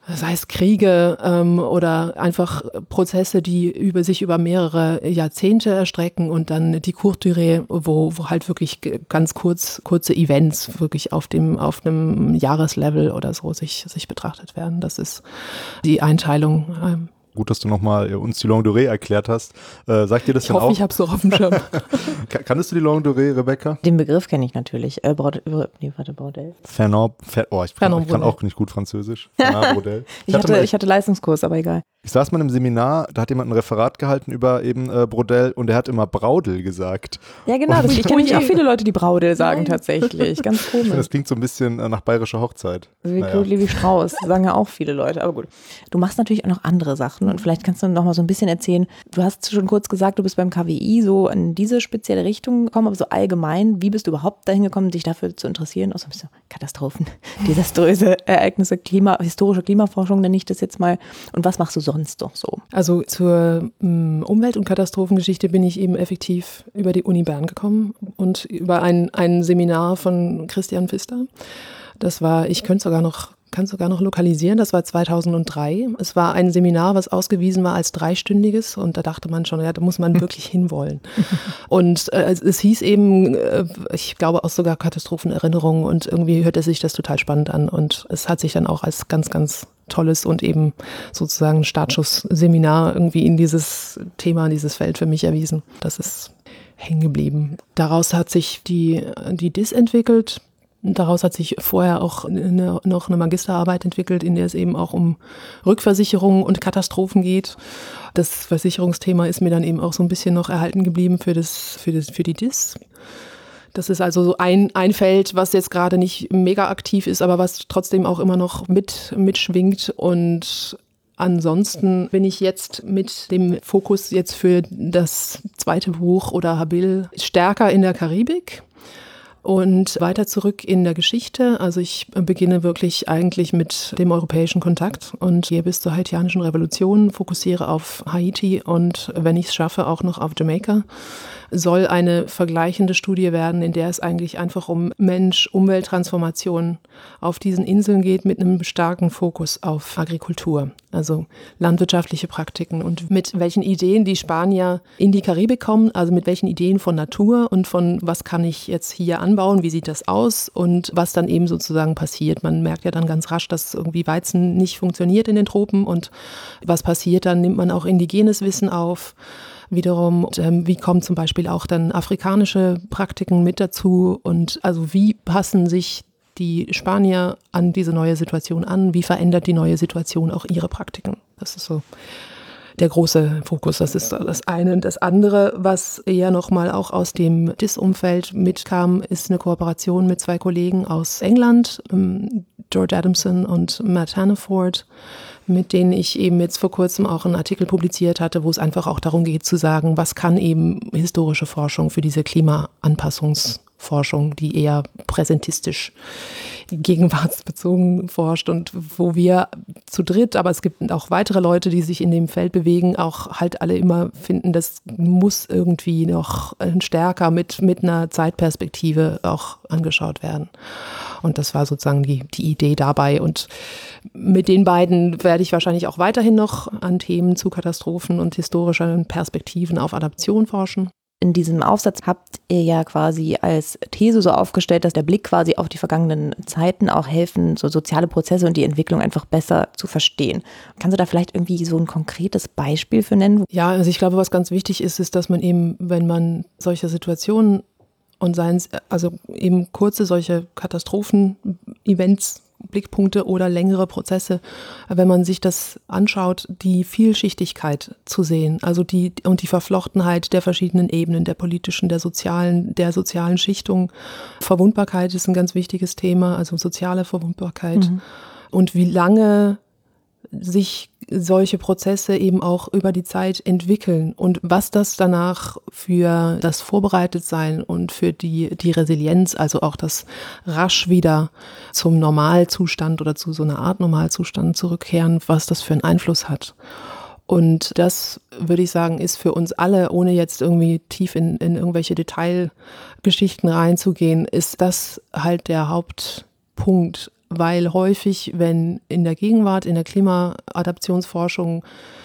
sei es Kriege ähm, oder einfach Prozesse, die über sich über mehrere Jahrzehnte erstrecken und dann die Courte Durée, wo, wo halt wirklich ganz kurz, kurze Events wirklich auf dem auf einem Jahreslevel oder so sich, sich betrachtet werden. Das ist die Einteilung. Ähm, Gut, dass du nochmal uns die Longue Durée erklärt hast. Äh, sagt dir das ich denn hoffe, auch? ich habe es noch auf dem Schirm. Kanntest du die Longue Durée, Rebecca? Den Begriff kenne ich natürlich. Äh, Braud- nee, warte, Bordell. Fernand, Fer oh, ich, Fernand ich kann Braudel. auch nicht gut Französisch. Fernand Braudel. Ich hatte, mal- ich hatte Leistungskurs, aber egal. Ich saß mal im Seminar, da hat jemand ein Referat gehalten über eben äh, Braudel und der hat immer Braudel gesagt. Ja, genau. Das, ich kenne nämlich auch viele Leute, die Braudel sagen Nein. tatsächlich. Ganz Ich finde, komisch. das klingt so ein bisschen äh, nach bayerischer Hochzeit. So wie Naja. Claude Lévi-Strauss, sagen ja auch viele Leute. Aber gut. Du machst natürlich auch noch andere Sachen und vielleicht kannst du noch mal so ein bisschen erzählen. Du hast schon kurz gesagt, du bist beim K W I so in diese spezielle Richtung gekommen, aber so allgemein, wie bist du überhaupt dahin gekommen, dich dafür zu interessieren? Außer so Katastrophen, desaströse Ereignisse, Klima, historische Klimaforschung nenne ich das jetzt mal. Und was machst du sonst doch so? Also zur ähm, Umwelt- und Katastrophengeschichte bin ich eben effektiv über die Uni Bern gekommen und über ein, ein Seminar von Christian Pfister. Das war, ich könnte sogar noch, kann sogar noch lokalisieren, das war zweitausenddrei. Es war ein Seminar, was ausgewiesen war als dreistündiges und da dachte man schon, ja, da muss man wirklich hinwollen. Und äh, es hieß eben, äh, ich glaube auch sogar Katastrophenerinnerungen und irgendwie hörte sich das total spannend an und es hat sich dann auch als ganz, ganz tolles und eben sozusagen Startschussseminar irgendwie in dieses Thema, in dieses Feld für mich erwiesen. Das ist hängen geblieben. Daraus hat sich die, die D I S entwickelt. Daraus hat sich vorher auch eine, noch eine Magisterarbeit entwickelt, in der es eben auch um Rückversicherungen und Katastrophen geht. Das Versicherungsthema ist mir dann eben auch so ein bisschen noch erhalten geblieben für, das, für, das, für die D I S. Das ist also so ein, ein Feld, was jetzt gerade nicht mega aktiv ist, aber was trotzdem auch immer noch mit, mitschwingt. Und ansonsten bin ich jetzt mit dem Fokus jetzt für das zweite Buch oder Habil stärker in der Karibik. Und weiter zurück in der Geschichte, also ich beginne wirklich eigentlich mit dem europäischen Kontakt und gehe bis zur haitianischen Revolution, fokussiere auf Haiti und wenn ich es schaffe, auch noch auf Jamaika. Soll eine vergleichende Studie werden, in der es eigentlich einfach um Mensch-Umwelt-Transformation auf diesen Inseln geht, mit einem starken Fokus auf Agrikultur, also landwirtschaftliche Praktiken und mit welchen Ideen die Spanier in die Karibik kommen, also mit welchen Ideen von Natur und von was kann ich jetzt hier anbauen, wie sieht das aus und was dann eben sozusagen passiert. Man merkt ja dann ganz rasch, dass irgendwie Weizen nicht funktioniert in den Tropen und was passiert, dann nimmt man auch indigenes Wissen auf. Wiederum, und, ähm, wie kommen zum Beispiel auch dann afrikanische Praktiken mit dazu und also wie passen sich die Spanier an diese neue Situation an, wie verändert die neue Situation auch ihre Praktiken. Das ist so der große Fokus, das ist das eine. Und das andere, was eher nochmal auch aus dem D I S-Umfeld mitkam, ist eine Kooperation mit zwei Kollegen aus England, ähm, George Adamson und Matt Hannaford, mit denen ich eben jetzt vor kurzem auch einen Artikel publiziert hatte, wo es einfach auch darum geht zu sagen, was kann eben historische Forschung für diese Klimaanpassungsforschung, die eher präsentistisch gegenwartsbezogen forscht und wo wir zu dritt, aber es gibt auch weitere Leute, die sich in dem Feld bewegen, auch halt alle immer finden, das muss irgendwie noch stärker mit, mit einer Zeitperspektive auch angeschaut werden. Und das war sozusagen die, die Idee dabei. Und mit den beiden werde ich wahrscheinlich auch weiterhin noch an Themen zu Katastrophen und historischen Perspektiven auf Adaption forschen. In diesem Aufsatz habt ihr ja quasi als These so aufgestellt, dass der Blick quasi auf die vergangenen Zeiten auch helfen, so soziale Prozesse und die Entwicklung einfach besser zu verstehen. Kannst du da vielleicht irgendwie so ein konkretes Beispiel für nennen? Ja, also ich glaube, was ganz wichtig ist, ist, dass man eben, wenn man solche Situationen und seien also eben kurze solche Katastrophen-Events, Blickpunkte oder längere Prozesse, wenn man sich das anschaut, die Vielschichtigkeit zu sehen, also die und die Verflochtenheit der verschiedenen Ebenen, der politischen, der sozialen, der sozialen Schichtung. Verwundbarkeit ist ein ganz wichtiges Thema, also soziale Verwundbarkeit. Mhm. Und wie lange sich solche Prozesse eben auch über die Zeit entwickeln und was das danach für das Vorbereitetsein und für die, die Resilienz, also auch das rasch wieder zum Normalzustand oder zu so einer Art Normalzustand zurückkehren, was das für einen Einfluss hat. Und das, würde ich sagen, ist für uns alle, ohne jetzt irgendwie tief in, in irgendwelche Detailgeschichten reinzugehen, ist das halt der Hauptpunkt. weil häufig, wenn in der Gegenwart, in der Klimaadaptionsforschung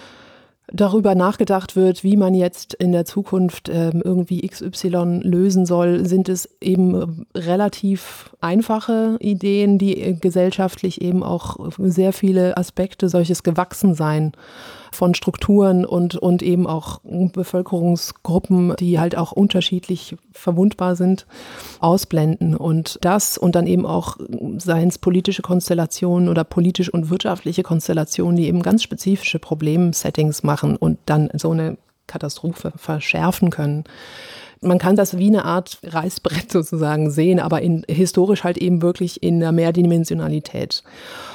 darüber nachgedacht wird, wie man jetzt in der Zukunft ähm, irgendwie X Y lösen soll, sind es eben relativ einfache Ideen, die gesellschaftlich eben auch sehr viele Aspekte solches Gewachsensein von Strukturen und, und eben auch Bevölkerungsgruppen, die halt auch unterschiedlich verwundbar sind, ausblenden. Und das und dann eben auch, seien es politische Konstellationen oder politisch und wirtschaftliche Konstellationen, die eben ganz spezifische Problemsettings machen und dann so eine Katastrophe verschärfen können. Man kann das wie eine Art Reißbrett sozusagen sehen, aber in, historisch halt eben wirklich in einer Mehrdimensionalität.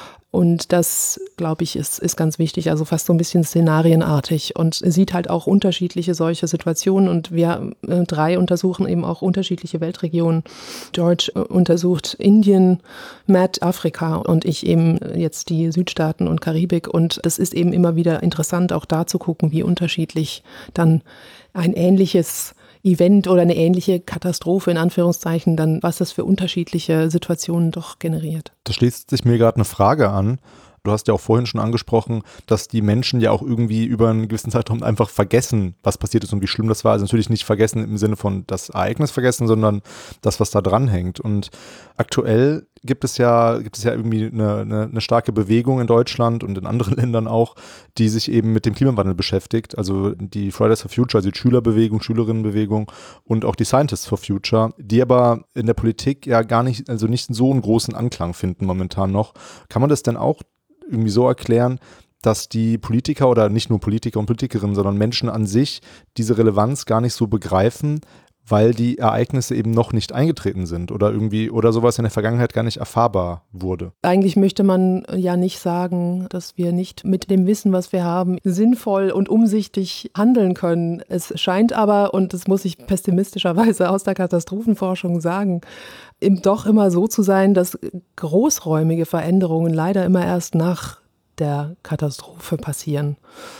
Und das, glaube ich, ist, ist ganz wichtig, also fast so ein bisschen szenarienartig und sieht halt auch unterschiedliche solche Situationen. Und wir äh, drei untersuchen eben auch unterschiedliche Weltregionen. George äh, untersucht Indien, Matt Afrika und ich eben jetzt die Südstaaten und Karibik. Und das ist eben immer wieder interessant, auch da zu gucken, wie unterschiedlich dann ein ähnliches Event oder eine ähnliche Katastrophe in Anführungszeichen, dann was das für unterschiedliche Situationen doch generiert. Da schließt sich mir gerade eine Frage an. Du hast ja auch vorhin schon angesprochen, dass die Menschen ja auch irgendwie über einen gewissen Zeitraum einfach vergessen, was passiert ist und wie schlimm das war. Also natürlich nicht vergessen im Sinne von das Ereignis vergessen, sondern das, was da dran hängt. Und aktuell gibt es ja, gibt es ja irgendwie eine, eine, eine starke Bewegung in Deutschland und in anderen Ländern auch, die sich eben mit dem Klimawandel beschäftigt. Also die Fridays for Future, also die Schülerbewegung, Schülerinnenbewegung und auch die Scientists for Future, die aber in der Politik ja gar nicht, also nicht so einen großen Anklang finden momentan noch. Kann man das denn auch irgendwie so erklären, dass die Politiker oder nicht nur Politiker und Politikerinnen, sondern Menschen an sich diese Relevanz gar nicht so begreifen, weil die Ereignisse eben noch nicht eingetreten sind oder irgendwie oder sowas in der Vergangenheit gar nicht erfahrbar wurde? Eigentlich möchte man ja nicht sagen, dass wir nicht mit dem Wissen, was wir haben, sinnvoll und umsichtig handeln können. Es scheint aber, und das muss ich pessimistischerweise aus der Katastrophenforschung sagen, eben doch immer so zu sein, dass großräumige Veränderungen leider immer erst nach der Katastrophe passieren.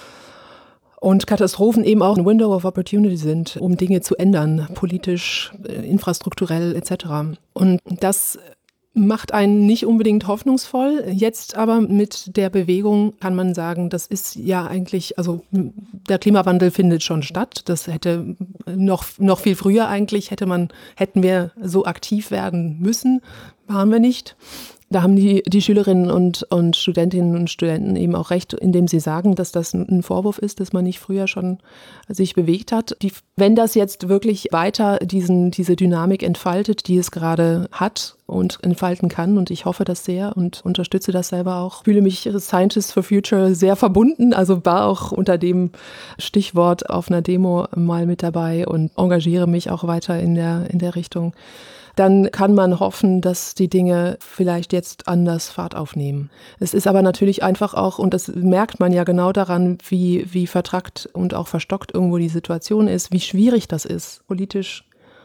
Und Katastrophen eben auch ein Window of Opportunity sind, um Dinge zu ändern, politisch, infrastrukturell et cetera. Und das macht einen nicht unbedingt hoffnungsvoll. Jetzt aber mit der Bewegung kann man sagen, das ist ja eigentlich, also der Klimawandel findet schon statt. Das hätte noch, noch viel früher eigentlich, hätte man, hätten wir so aktiv werden müssen, waren wir nicht. Da haben die, die Schülerinnen und, und Studentinnen und Studenten eben auch recht, indem sie sagen, dass das ein Vorwurf ist, dass man nicht früher schon sich bewegt hat. Die, wenn das jetzt wirklich weiter diesen, diese Dynamik entfaltet, die es gerade hat und entfalten kann, und ich hoffe das sehr und unterstütze das selber auch, fühle mich Scientists for Future sehr verbunden, also war auch unter dem Stichwort auf einer Demo mal mit dabei und engagiere mich auch weiter in der, in der Richtung. Dann kann man hoffen, dass die Dinge vielleicht jetzt anders Fahrt aufnehmen. Es ist aber natürlich einfach auch, und das merkt man ja genau daran, wie, wie vertrackt und auch verstockt irgendwo die Situation ist, wie schwierig das ist, politisch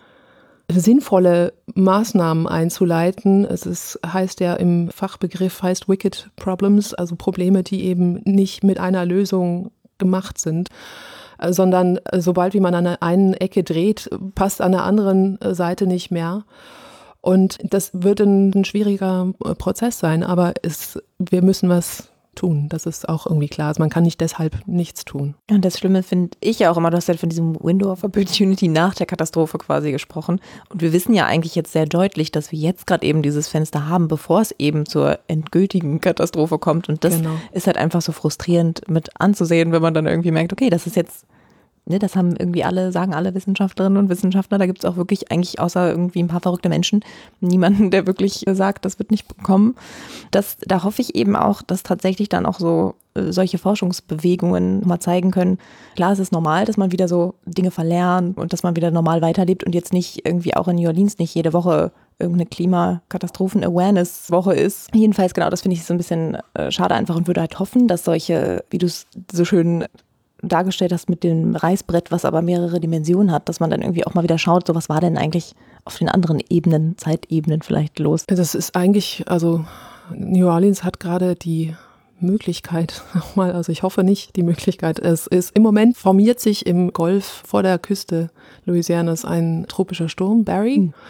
sinnvolle Maßnahmen einzuleiten. Es ist, heißt ja im Fachbegriff, heißt Wicked Problems, also Probleme, die eben nicht mit einer Lösung gemacht sind, sondern sobald wie man an der einen Ecke dreht, passt an der anderen Seite nicht mehr. Und das wird ein, ein schwieriger Prozess sein, aber es, wir müssen was tun. Das ist auch irgendwie klar. Also man kann nicht deshalb nichts tun. Und das Schlimme finde ich ja auch immer, du hast ja von diesem Window of Opportunity nach der Katastrophe quasi gesprochen. Und wir wissen ja eigentlich jetzt sehr deutlich, dass wir jetzt gerade eben dieses Fenster haben, bevor es eben zur endgültigen Katastrophe kommt. Und das genau. ist halt einfach so frustrierend mit anzusehen, wenn man dann irgendwie merkt, okay, das ist jetzt, ne, das haben irgendwie alle, sagen alle Wissenschaftlerinnen und Wissenschaftler, da gibt es auch wirklich eigentlich außer irgendwie ein paar verrückte Menschen niemanden, der wirklich sagt, das wird nicht kommen. Das, da hoffe ich eben auch, dass tatsächlich dann auch so äh, solche Forschungsbewegungen mal zeigen können. Klar, es ist normal, dass man wieder so Dinge verlernt und dass man wieder normal weiterlebt und jetzt nicht irgendwie auch in New Orleans nicht jede Woche irgendeine Klimakatastrophen-Awareness-Woche ist. Jedenfalls, genau, das finde ich so ein bisschen äh, schade einfach und würde halt hoffen, dass solche, wie du es so schön dargestellt hast mit dem Reißbrett, was aber mehrere Dimensionen hat, dass man dann irgendwie auch mal wieder schaut, so was war denn eigentlich auf den anderen Ebenen, Zeitebenen vielleicht los? Das ist eigentlich, also New Orleans hat gerade die Möglichkeit, nochmal, also ich hoffe nicht die Möglichkeit, es ist im Moment formiert sich im Golf vor der Küste Louisianas ein tropischer Sturm, Barry. Mhm.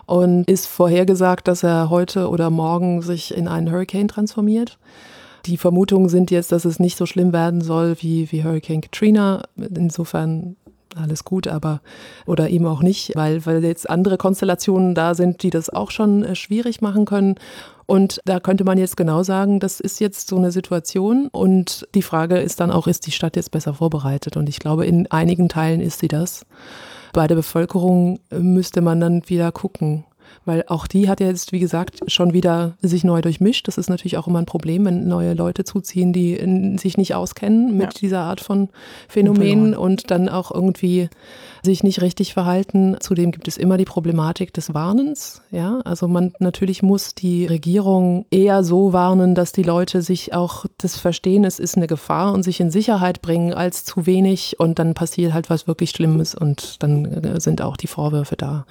und ist vorhergesagt, dass er heute oder morgen sich in einen Hurricane transformiert. Die Vermutungen sind jetzt, dass es nicht so schlimm werden soll wie, wie Hurricane Katrina. Insofern alles gut, aber oder eben auch nicht, weil, weil jetzt andere Konstellationen da sind, die das auch schon äh, schwierig machen können. Und da könnte man jetzt genau sagen, das ist jetzt so eine Situation und die Frage ist dann auch, ist die Stadt jetzt besser vorbereitet? Und ich glaube, in einigen Teilen ist sie das. Bei der Bevölkerung müsste man dann wieder gucken. Weil auch die hat ja jetzt, wie gesagt, schon wieder sich neu durchmischt. Das ist natürlich auch immer ein Problem, wenn neue Leute zuziehen, die in, sich nicht auskennen mit ja. dieser Art von Phänomenen und dann auch irgendwie sich nicht richtig verhalten. Zudem gibt es immer die Problematik des Warnens. Ja, also man natürlich muss die Regierung eher so warnen, dass die Leute sich auch das verstehen, es ist eine Gefahr und sich in Sicherheit bringen, als zu wenig und dann passiert halt was wirklich Schlimmes und dann sind auch die Vorwürfe da.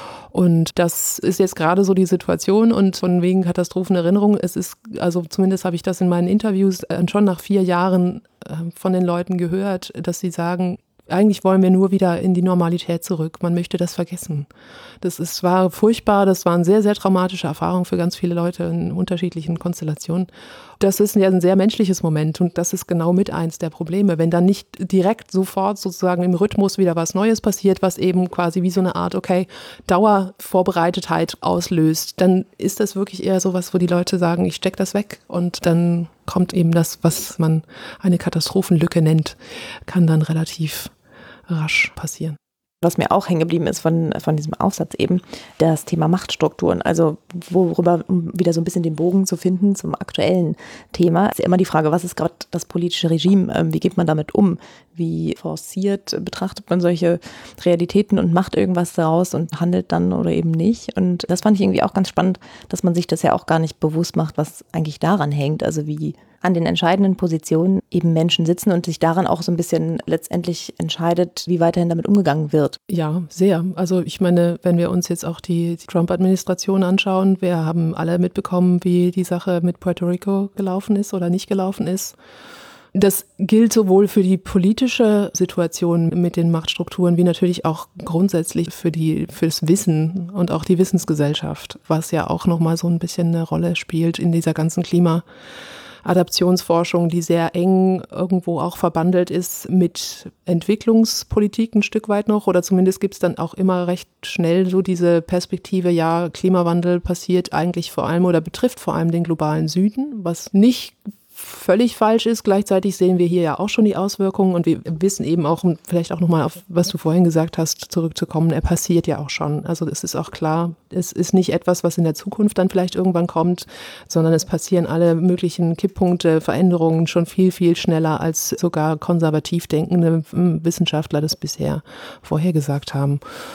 Und das ist jetzt gerade so die Situation und von wegen Katastrophenerinnerung, es ist, also zumindest habe ich das in meinen Interviews schon nach vier Jahren von den Leuten gehört, dass sie sagen, eigentlich wollen wir nur wieder in die Normalität zurück. Man möchte das vergessen. Das ist, war furchtbar, das war eine sehr, sehr traumatische Erfahrung für ganz viele Leute in unterschiedlichen Konstellationen. Das ist ja ein sehr menschliches Moment und das ist genau mit eins der Probleme. Wenn dann nicht direkt sofort sozusagen im Rhythmus wieder was Neues passiert, was eben quasi wie so eine Art, okay, Dauervorbereitetheit auslöst, dann ist das wirklich eher sowas, wo die Leute sagen, ich stecke das weg und dann kommt eben das, was man eine Katastrophenlücke nennt, kann dann relativ rasch passieren. Was mir auch hängen geblieben ist von, von diesem Aufsatz eben, das Thema Machtstrukturen. Also worüber, um wieder so ein bisschen den Bogen zu finden zum aktuellen Thema, ist ja immer die Frage, was ist gerade das politische Regime? Wie geht man damit um? Wie forciert betrachtet man solche Realitäten und macht irgendwas daraus und handelt dann oder eben nicht? Und das fand ich irgendwie auch ganz spannend, dass man sich das ja auch gar nicht bewusst macht, was eigentlich daran hängt. Also wie an den entscheidenden Positionen eben Menschen sitzen und sich daran auch so ein bisschen letztendlich entscheidet, wie weiterhin damit umgegangen wird. Ja, sehr. Also ich meine, wenn wir uns jetzt auch die, die Trump-Administration anschauen, wir haben alle mitbekommen, wie die Sache mit Puerto Rico gelaufen ist oder nicht gelaufen ist. Das gilt sowohl für die politische Situation mit den Machtstrukturen, wie natürlich auch grundsätzlich für die, fürs Wissen und auch die Wissensgesellschaft, was ja auch nochmal so ein bisschen eine Rolle spielt in dieser ganzen Klima- Adaptionsforschung, die sehr eng irgendwo auch verbandelt ist mit Entwicklungspolitik ein Stück weit noch, oder zumindest gibt es dann auch immer recht schnell so diese Perspektive, ja, Klimawandel passiert eigentlich vor allem oder betrifft vor allem den globalen Süden, was nicht völlig falsch ist. Gleichzeitig sehen wir hier ja auch schon die Auswirkungen und wir wissen eben auch, um vielleicht auch nochmal auf was du vorhin gesagt hast, zurückzukommen, er passiert ja auch schon. Also es ist auch klar, es ist nicht etwas, was in der Zukunft dann vielleicht irgendwann kommt, sondern es passieren alle möglichen Kipppunkte, Veränderungen schon viel, viel schneller, als sogar konservativ denkende Wissenschaftler das bisher vorhergesagt haben.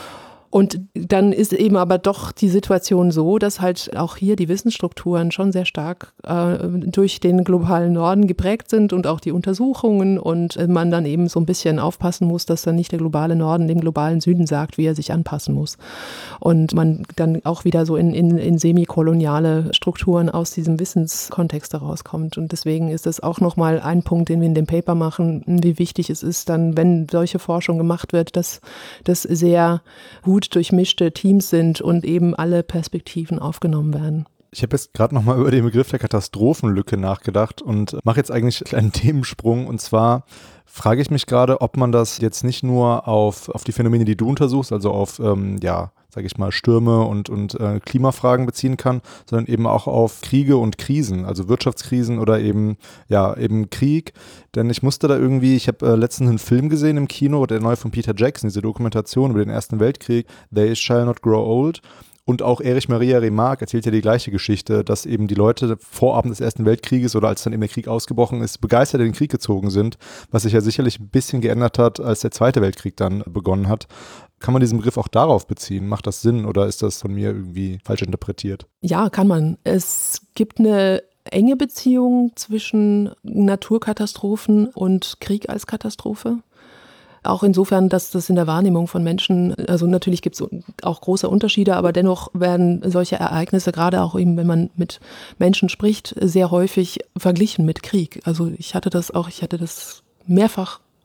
Und dann ist eben aber doch die Situation so, dass halt auch hier die Wissensstrukturen schon sehr stark äh, durch den globalen Norden geprägt sind und auch die Untersuchungen und man dann eben so ein bisschen aufpassen muss, dass dann nicht der globale Norden dem globalen Süden sagt, wie er sich anpassen muss. Und man dann auch wieder so in, in, in semikoloniale Strukturen aus diesem Wissenskontext herauskommt. Und deswegen ist das auch nochmal ein Punkt, den wir in dem Paper machen, wie wichtig es ist dann, wenn solche Forschung gemacht wird, dass das sehr gut durchmischte Teams sind und eben alle Perspektiven aufgenommen werden. Ich habe jetzt gerade nochmal über den Begriff der Katastrophenlücke nachgedacht und mache jetzt eigentlich einen kleinen Themensprung. Und zwar frage ich mich gerade, ob man das jetzt nicht nur auf, auf die Phänomene, die du untersuchst, also auf, ähm, ja, sage ich mal, Stürme und, und äh, Klimafragen beziehen kann, sondern eben auch auf Kriege und Krisen, also Wirtschaftskrisen oder eben, ja, eben Krieg. Denn ich musste da irgendwie, ich habe äh, letztens einen Film gesehen im Kino, der neue von Peter Jackson, diese Dokumentation über den Ersten Weltkrieg, They Shall Not Grow Old. Und auch Erich Maria Remarque erzählt ja die gleiche Geschichte, dass eben die Leute vor Abend des Ersten Weltkrieges oder als dann eben der Krieg ausgebrochen ist, begeistert in den Krieg gezogen sind, was sich ja sicherlich ein bisschen geändert hat, als der Zweite Weltkrieg dann begonnen hat. Kann man diesen Begriff auch darauf beziehen? Macht das Sinn oder ist das von mir irgendwie falsch interpretiert? Ja, kann man. Es gibt eine enge Beziehung zwischen Naturkatastrophen und Krieg als Katastrophe. Auch insofern, dass das in der Wahrnehmung von Menschen, also natürlich gibt es auch große Unterschiede, aber dennoch werden solche Ereignisse, gerade auch eben, wenn man mit Menschen spricht, sehr häufig verglichen mit Krieg. Also ich hatte das auch, ich hatte das mehrfach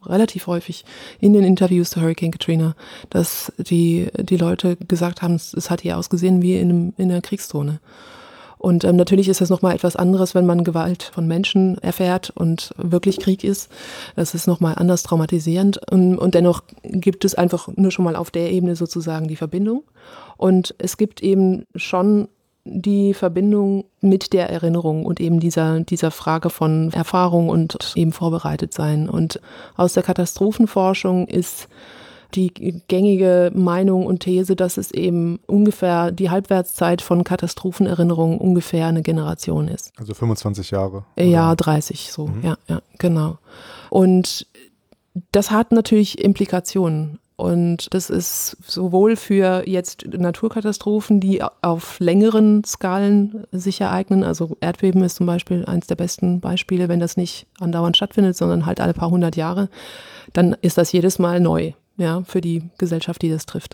relativ häufig in den Interviews zu Hurricane Katrina, dass die, die Leute gesagt haben, es, es hat hier ausgesehen wie in, einem, in einer Kriegszone. Und ähm, natürlich ist das nochmal etwas anderes, wenn man Gewalt von Menschen erfährt und wirklich Krieg ist. Das ist nochmal anders traumatisierend. Und, und dennoch gibt es einfach nur schon mal auf der Ebene sozusagen die Verbindung. Und es gibt eben schon die Verbindung mit der Erinnerung und eben dieser, dieser Frage von Erfahrung und eben vorbereitet sein. Und aus der Katastrophenforschung ist die gängige Meinung und These, dass es eben ungefähr die Halbwertszeit von Katastrophenerinnerungen ungefähr eine Generation ist. Also fünfundzwanzig Jahre. Oder? Ja, dreißig so, mhm. ja, ja, genau. Und das hat natürlich Implikationen. Und das ist sowohl für jetzt Naturkatastrophen, die auf längeren Skalen sich ereignen, also Erdbeben ist zum Beispiel eines der besten Beispiele, wenn das nicht andauernd stattfindet, sondern halt alle paar hundert Jahre, dann ist das jedes Mal neu, ja, für die Gesellschaft, die das trifft.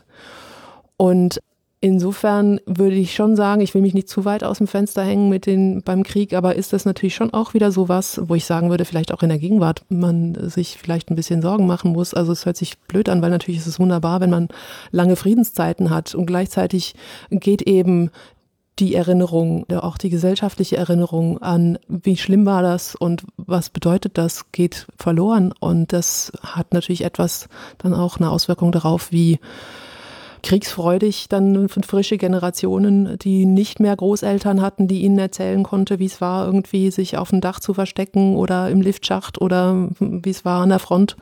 Und insofern würde ich schon sagen, ich will mich nicht zu weit aus dem Fenster hängen mit den beim Krieg, aber ist das natürlich schon auch wieder sowas, wo ich sagen würde, vielleicht auch in der Gegenwart man sich vielleicht ein bisschen Sorgen machen muss. Also es hört sich blöd an, weil natürlich ist es wunderbar, wenn man lange Friedenszeiten hat und gleichzeitig geht eben die Erinnerung, auch die gesellschaftliche Erinnerung an, wie schlimm war das und was bedeutet das, geht verloren. Und das hat natürlich etwas dann auch eine Auswirkung darauf, wie kriegsfreudig dann frische Generationen, die nicht mehr Großeltern hatten, die ihnen erzählen konnte, wie es war, irgendwie sich auf dem Dach zu verstecken oder im Liftschacht oder wie es war an der Front.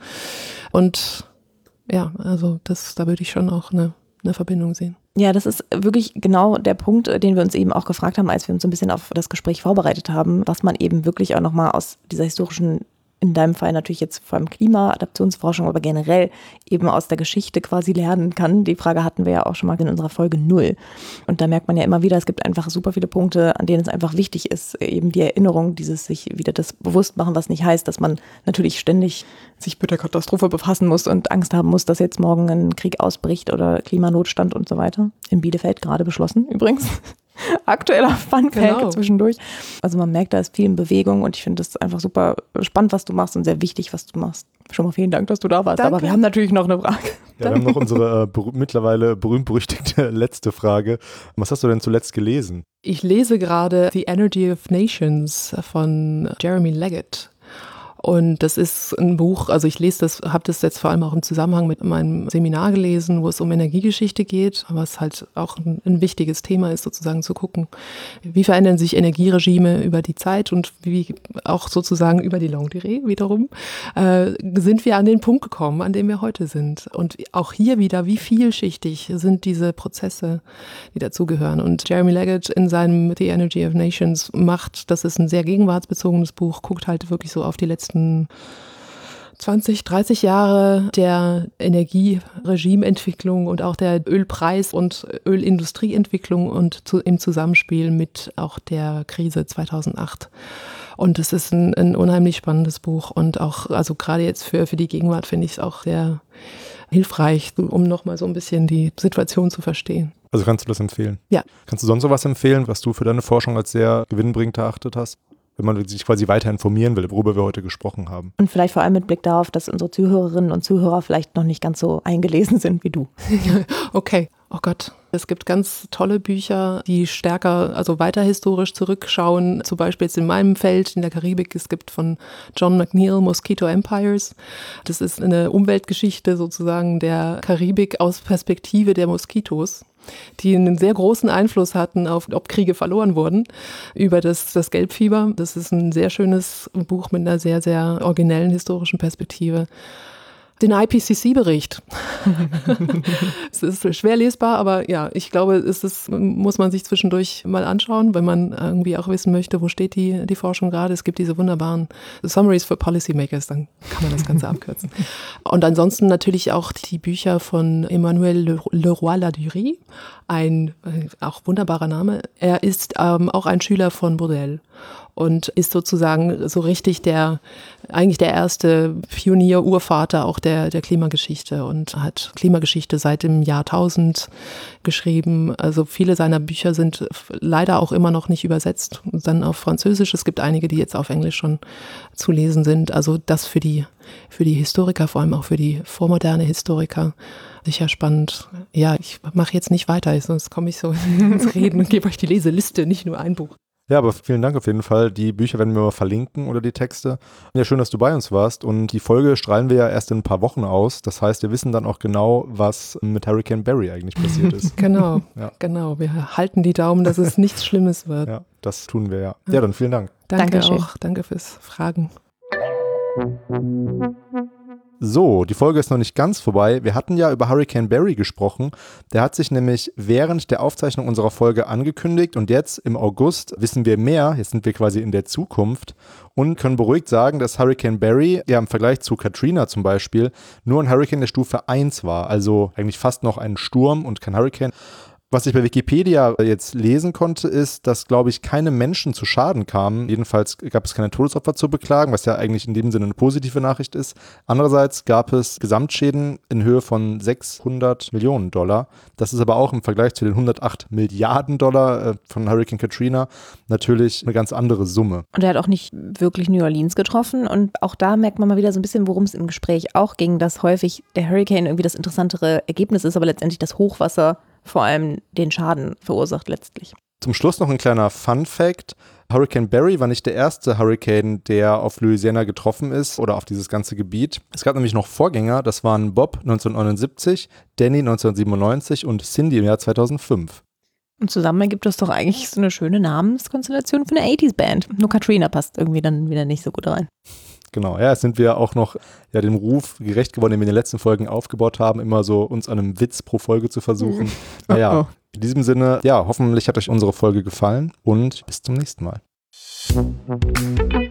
Und ja, also das, da würde ich schon auch eine, eine Verbindung sehen. Ja, das ist wirklich genau der Punkt, den wir uns eben auch gefragt haben, als wir uns so ein bisschen auf das Gespräch vorbereitet haben, was man eben wirklich auch nochmal aus dieser historischen, in deinem Fall natürlich jetzt vor allem Klima, Adaptionsforschung, aber generell eben aus der Geschichte quasi lernen kann. Die Frage hatten wir ja auch schon mal in unserer Folge null. Und da merkt man ja immer wieder, es gibt einfach super viele Punkte, an denen es einfach wichtig ist, eben die Erinnerung, dieses sich wieder das Bewusstmachen, was nicht heißt, dass man natürlich ständig sich mit der Katastrophe befassen muss und Angst haben muss, dass jetzt morgen ein Krieg ausbricht oder Klimanotstand und so weiter. In Bielefeld gerade beschlossen übrigens. Aktueller Fun-Fact genau. Zwischendurch. Also man merkt, da ist viel in Bewegung und ich finde das einfach super spannend, was du machst und sehr wichtig, was du machst. Schon mal vielen Dank, dass du da warst. Danke. Aber wir haben natürlich noch eine Frage. Ja, wir haben noch unsere äh, berüh- mittlerweile berühmt-berüchtigte letzte Frage. Was hast du denn zuletzt gelesen? Ich lese gerade The Energy of Nations von Jeremy Leggett. Und das ist ein Buch, also ich lese das, habe das jetzt vor allem auch im Zusammenhang mit meinem Seminar gelesen, wo es um Energiegeschichte geht, was halt auch ein, ein wichtiges Thema ist, sozusagen zu gucken, wie verändern sich Energieregime über die Zeit und wie auch sozusagen über die Longue Durée wiederum, äh, sind wir an den Punkt gekommen, an dem wir heute sind. Und auch hier wieder, wie vielschichtig sind diese Prozesse, die dazugehören. Und Jeremy Leggett in seinem The Energy of Nations macht, das ist ein sehr gegenwartsbezogenes Buch, guckt halt wirklich so auf die letzten zwanzig, dreißig Jahre der Energieregimeentwicklung und auch der Ölpreis- und Ölindustrieentwicklung und zu, im Zusammenspiel mit auch der Krise zweitausendacht. Und es ist ein, ein unheimlich spannendes Buch und auch, also gerade jetzt für, für die Gegenwart finde ich es auch sehr hilfreich, um nochmal so ein bisschen die Situation zu verstehen. Also kannst du das empfehlen? Ja. Kannst du sonst noch was empfehlen, was du für deine Forschung als sehr gewinnbringend erachtet hast? Wenn man sich quasi weiter informieren will, worüber wir heute gesprochen haben. Und vielleicht vor allem mit Blick darauf, dass unsere Zuhörerinnen und Zuhörer vielleicht noch nicht ganz so eingelesen sind wie du. Okay, oh Gott. Es gibt ganz tolle Bücher, die stärker, also weiter historisch zurückschauen. Zum Beispiel jetzt in meinem Feld, in der Karibik, es gibt von John McNeill Mosquito Empires. Das ist eine Umweltgeschichte sozusagen der Karibik aus Perspektive der Moskitos, die einen sehr großen Einfluss hatten auf, ob Kriege verloren wurden, über das, das Gelbfieber. Das ist ein sehr schönes Buch mit einer sehr, sehr originellen historischen Perspektive. Den I P C C-Bericht. Es ist schwer lesbar, aber ja, ich glaube, es ist, muss man sich zwischendurch mal anschauen, wenn man irgendwie auch wissen möchte, wo steht die, die Forschung gerade. Es gibt diese wunderbaren Summaries for Policymakers, dann kann man das Ganze abkürzen. Und ansonsten natürlich auch die Bücher von Emmanuel Leroy-Ladurie, ein äh, auch wunderbarer Name. Er ist ähm, auch ein Schüler von Bourdelle. und ist sozusagen so richtig der, eigentlich der erste Pionier, Urvater auch der, der Klimageschichte und hat Klimageschichte seit dem Jahrtausend geschrieben. Also viele seiner Bücher sind leider auch immer noch nicht übersetzt, dann auf Französisch. Es gibt einige, die jetzt auf Englisch schon zu lesen sind. Also das für die, für die Historiker, vor allem auch für die vormoderne Historiker, sicher spannend. Ja, ich mache jetzt nicht weiter, sonst komme ich so ins Reden und gebe euch die Leseliste, nicht nur ein Buch. Ja, aber vielen Dank auf jeden Fall. Die Bücher werden wir mal verlinken oder die Texte. Ja, schön, dass du bei uns warst. Und die Folge strahlen wir ja erst in ein paar Wochen aus. Das heißt, wir wissen dann auch genau, was mit Hurricane Barry eigentlich passiert ist. Genau, ja. genau. Wir halten die Daumen, dass es nichts Schlimmes wird. Ja, das tun wir ja. Ja, dann vielen Dank. Danke Dankeschön. auch. Danke fürs Fragen. So, die Folge ist noch nicht ganz vorbei. Wir hatten ja über Hurricane Barry gesprochen. Der hat sich nämlich während der Aufzeichnung unserer Folge angekündigt und jetzt im August wissen wir mehr. Jetzt sind wir quasi in der Zukunft und können beruhigt sagen, dass Hurricane Barry ja im Vergleich zu Katrina zum Beispiel nur ein Hurricane der Stufe eins war. Also eigentlich fast noch ein Sturm und kein Hurricane. Was ich bei Wikipedia jetzt lesen konnte, ist, dass, glaube ich, keine Menschen zu Schaden kamen. Jedenfalls gab es keine Todesopfer zu beklagen, was ja eigentlich in dem Sinne eine positive Nachricht ist. Andererseits gab es Gesamtschäden in Höhe von sechshundert Millionen Dollar. Das ist aber auch im Vergleich zu den hundertacht Milliarden Dollar von Hurricane Katrina natürlich eine ganz andere Summe. Und er hat auch nicht wirklich New Orleans getroffen. Und auch da merkt man mal wieder so ein bisschen, worum es im Gespräch auch ging, dass häufig der Hurricane irgendwie das interessantere Ergebnis ist, aber letztendlich das Hochwasser vor allem den Schaden verursacht letztlich. Zum Schluss noch ein kleiner Fun-Fact. Hurricane Barry war nicht der erste Hurricane, der auf Louisiana getroffen ist oder auf dieses ganze Gebiet. Es gab nämlich noch Vorgänger, das waren Bob neunzehnhundertneunundsiebzig, Danny neunzehnhundertsiebenundneunzig und Cindy im Jahr zweitausendfünf. Und zusammen ergibt das doch eigentlich so eine schöne Namenskonstellation für eine achtziger-Band. Nur Katrina passt irgendwie dann wieder nicht so gut rein. Genau, ja, jetzt sind wir auch noch ja, dem Ruf gerecht geworden, den wir in den letzten Folgen aufgebaut haben, immer so uns an einem Witz pro Folge zu versuchen. Naja, oh. In diesem Sinne, ja, hoffentlich hat euch unsere Folge gefallen und bis zum nächsten Mal.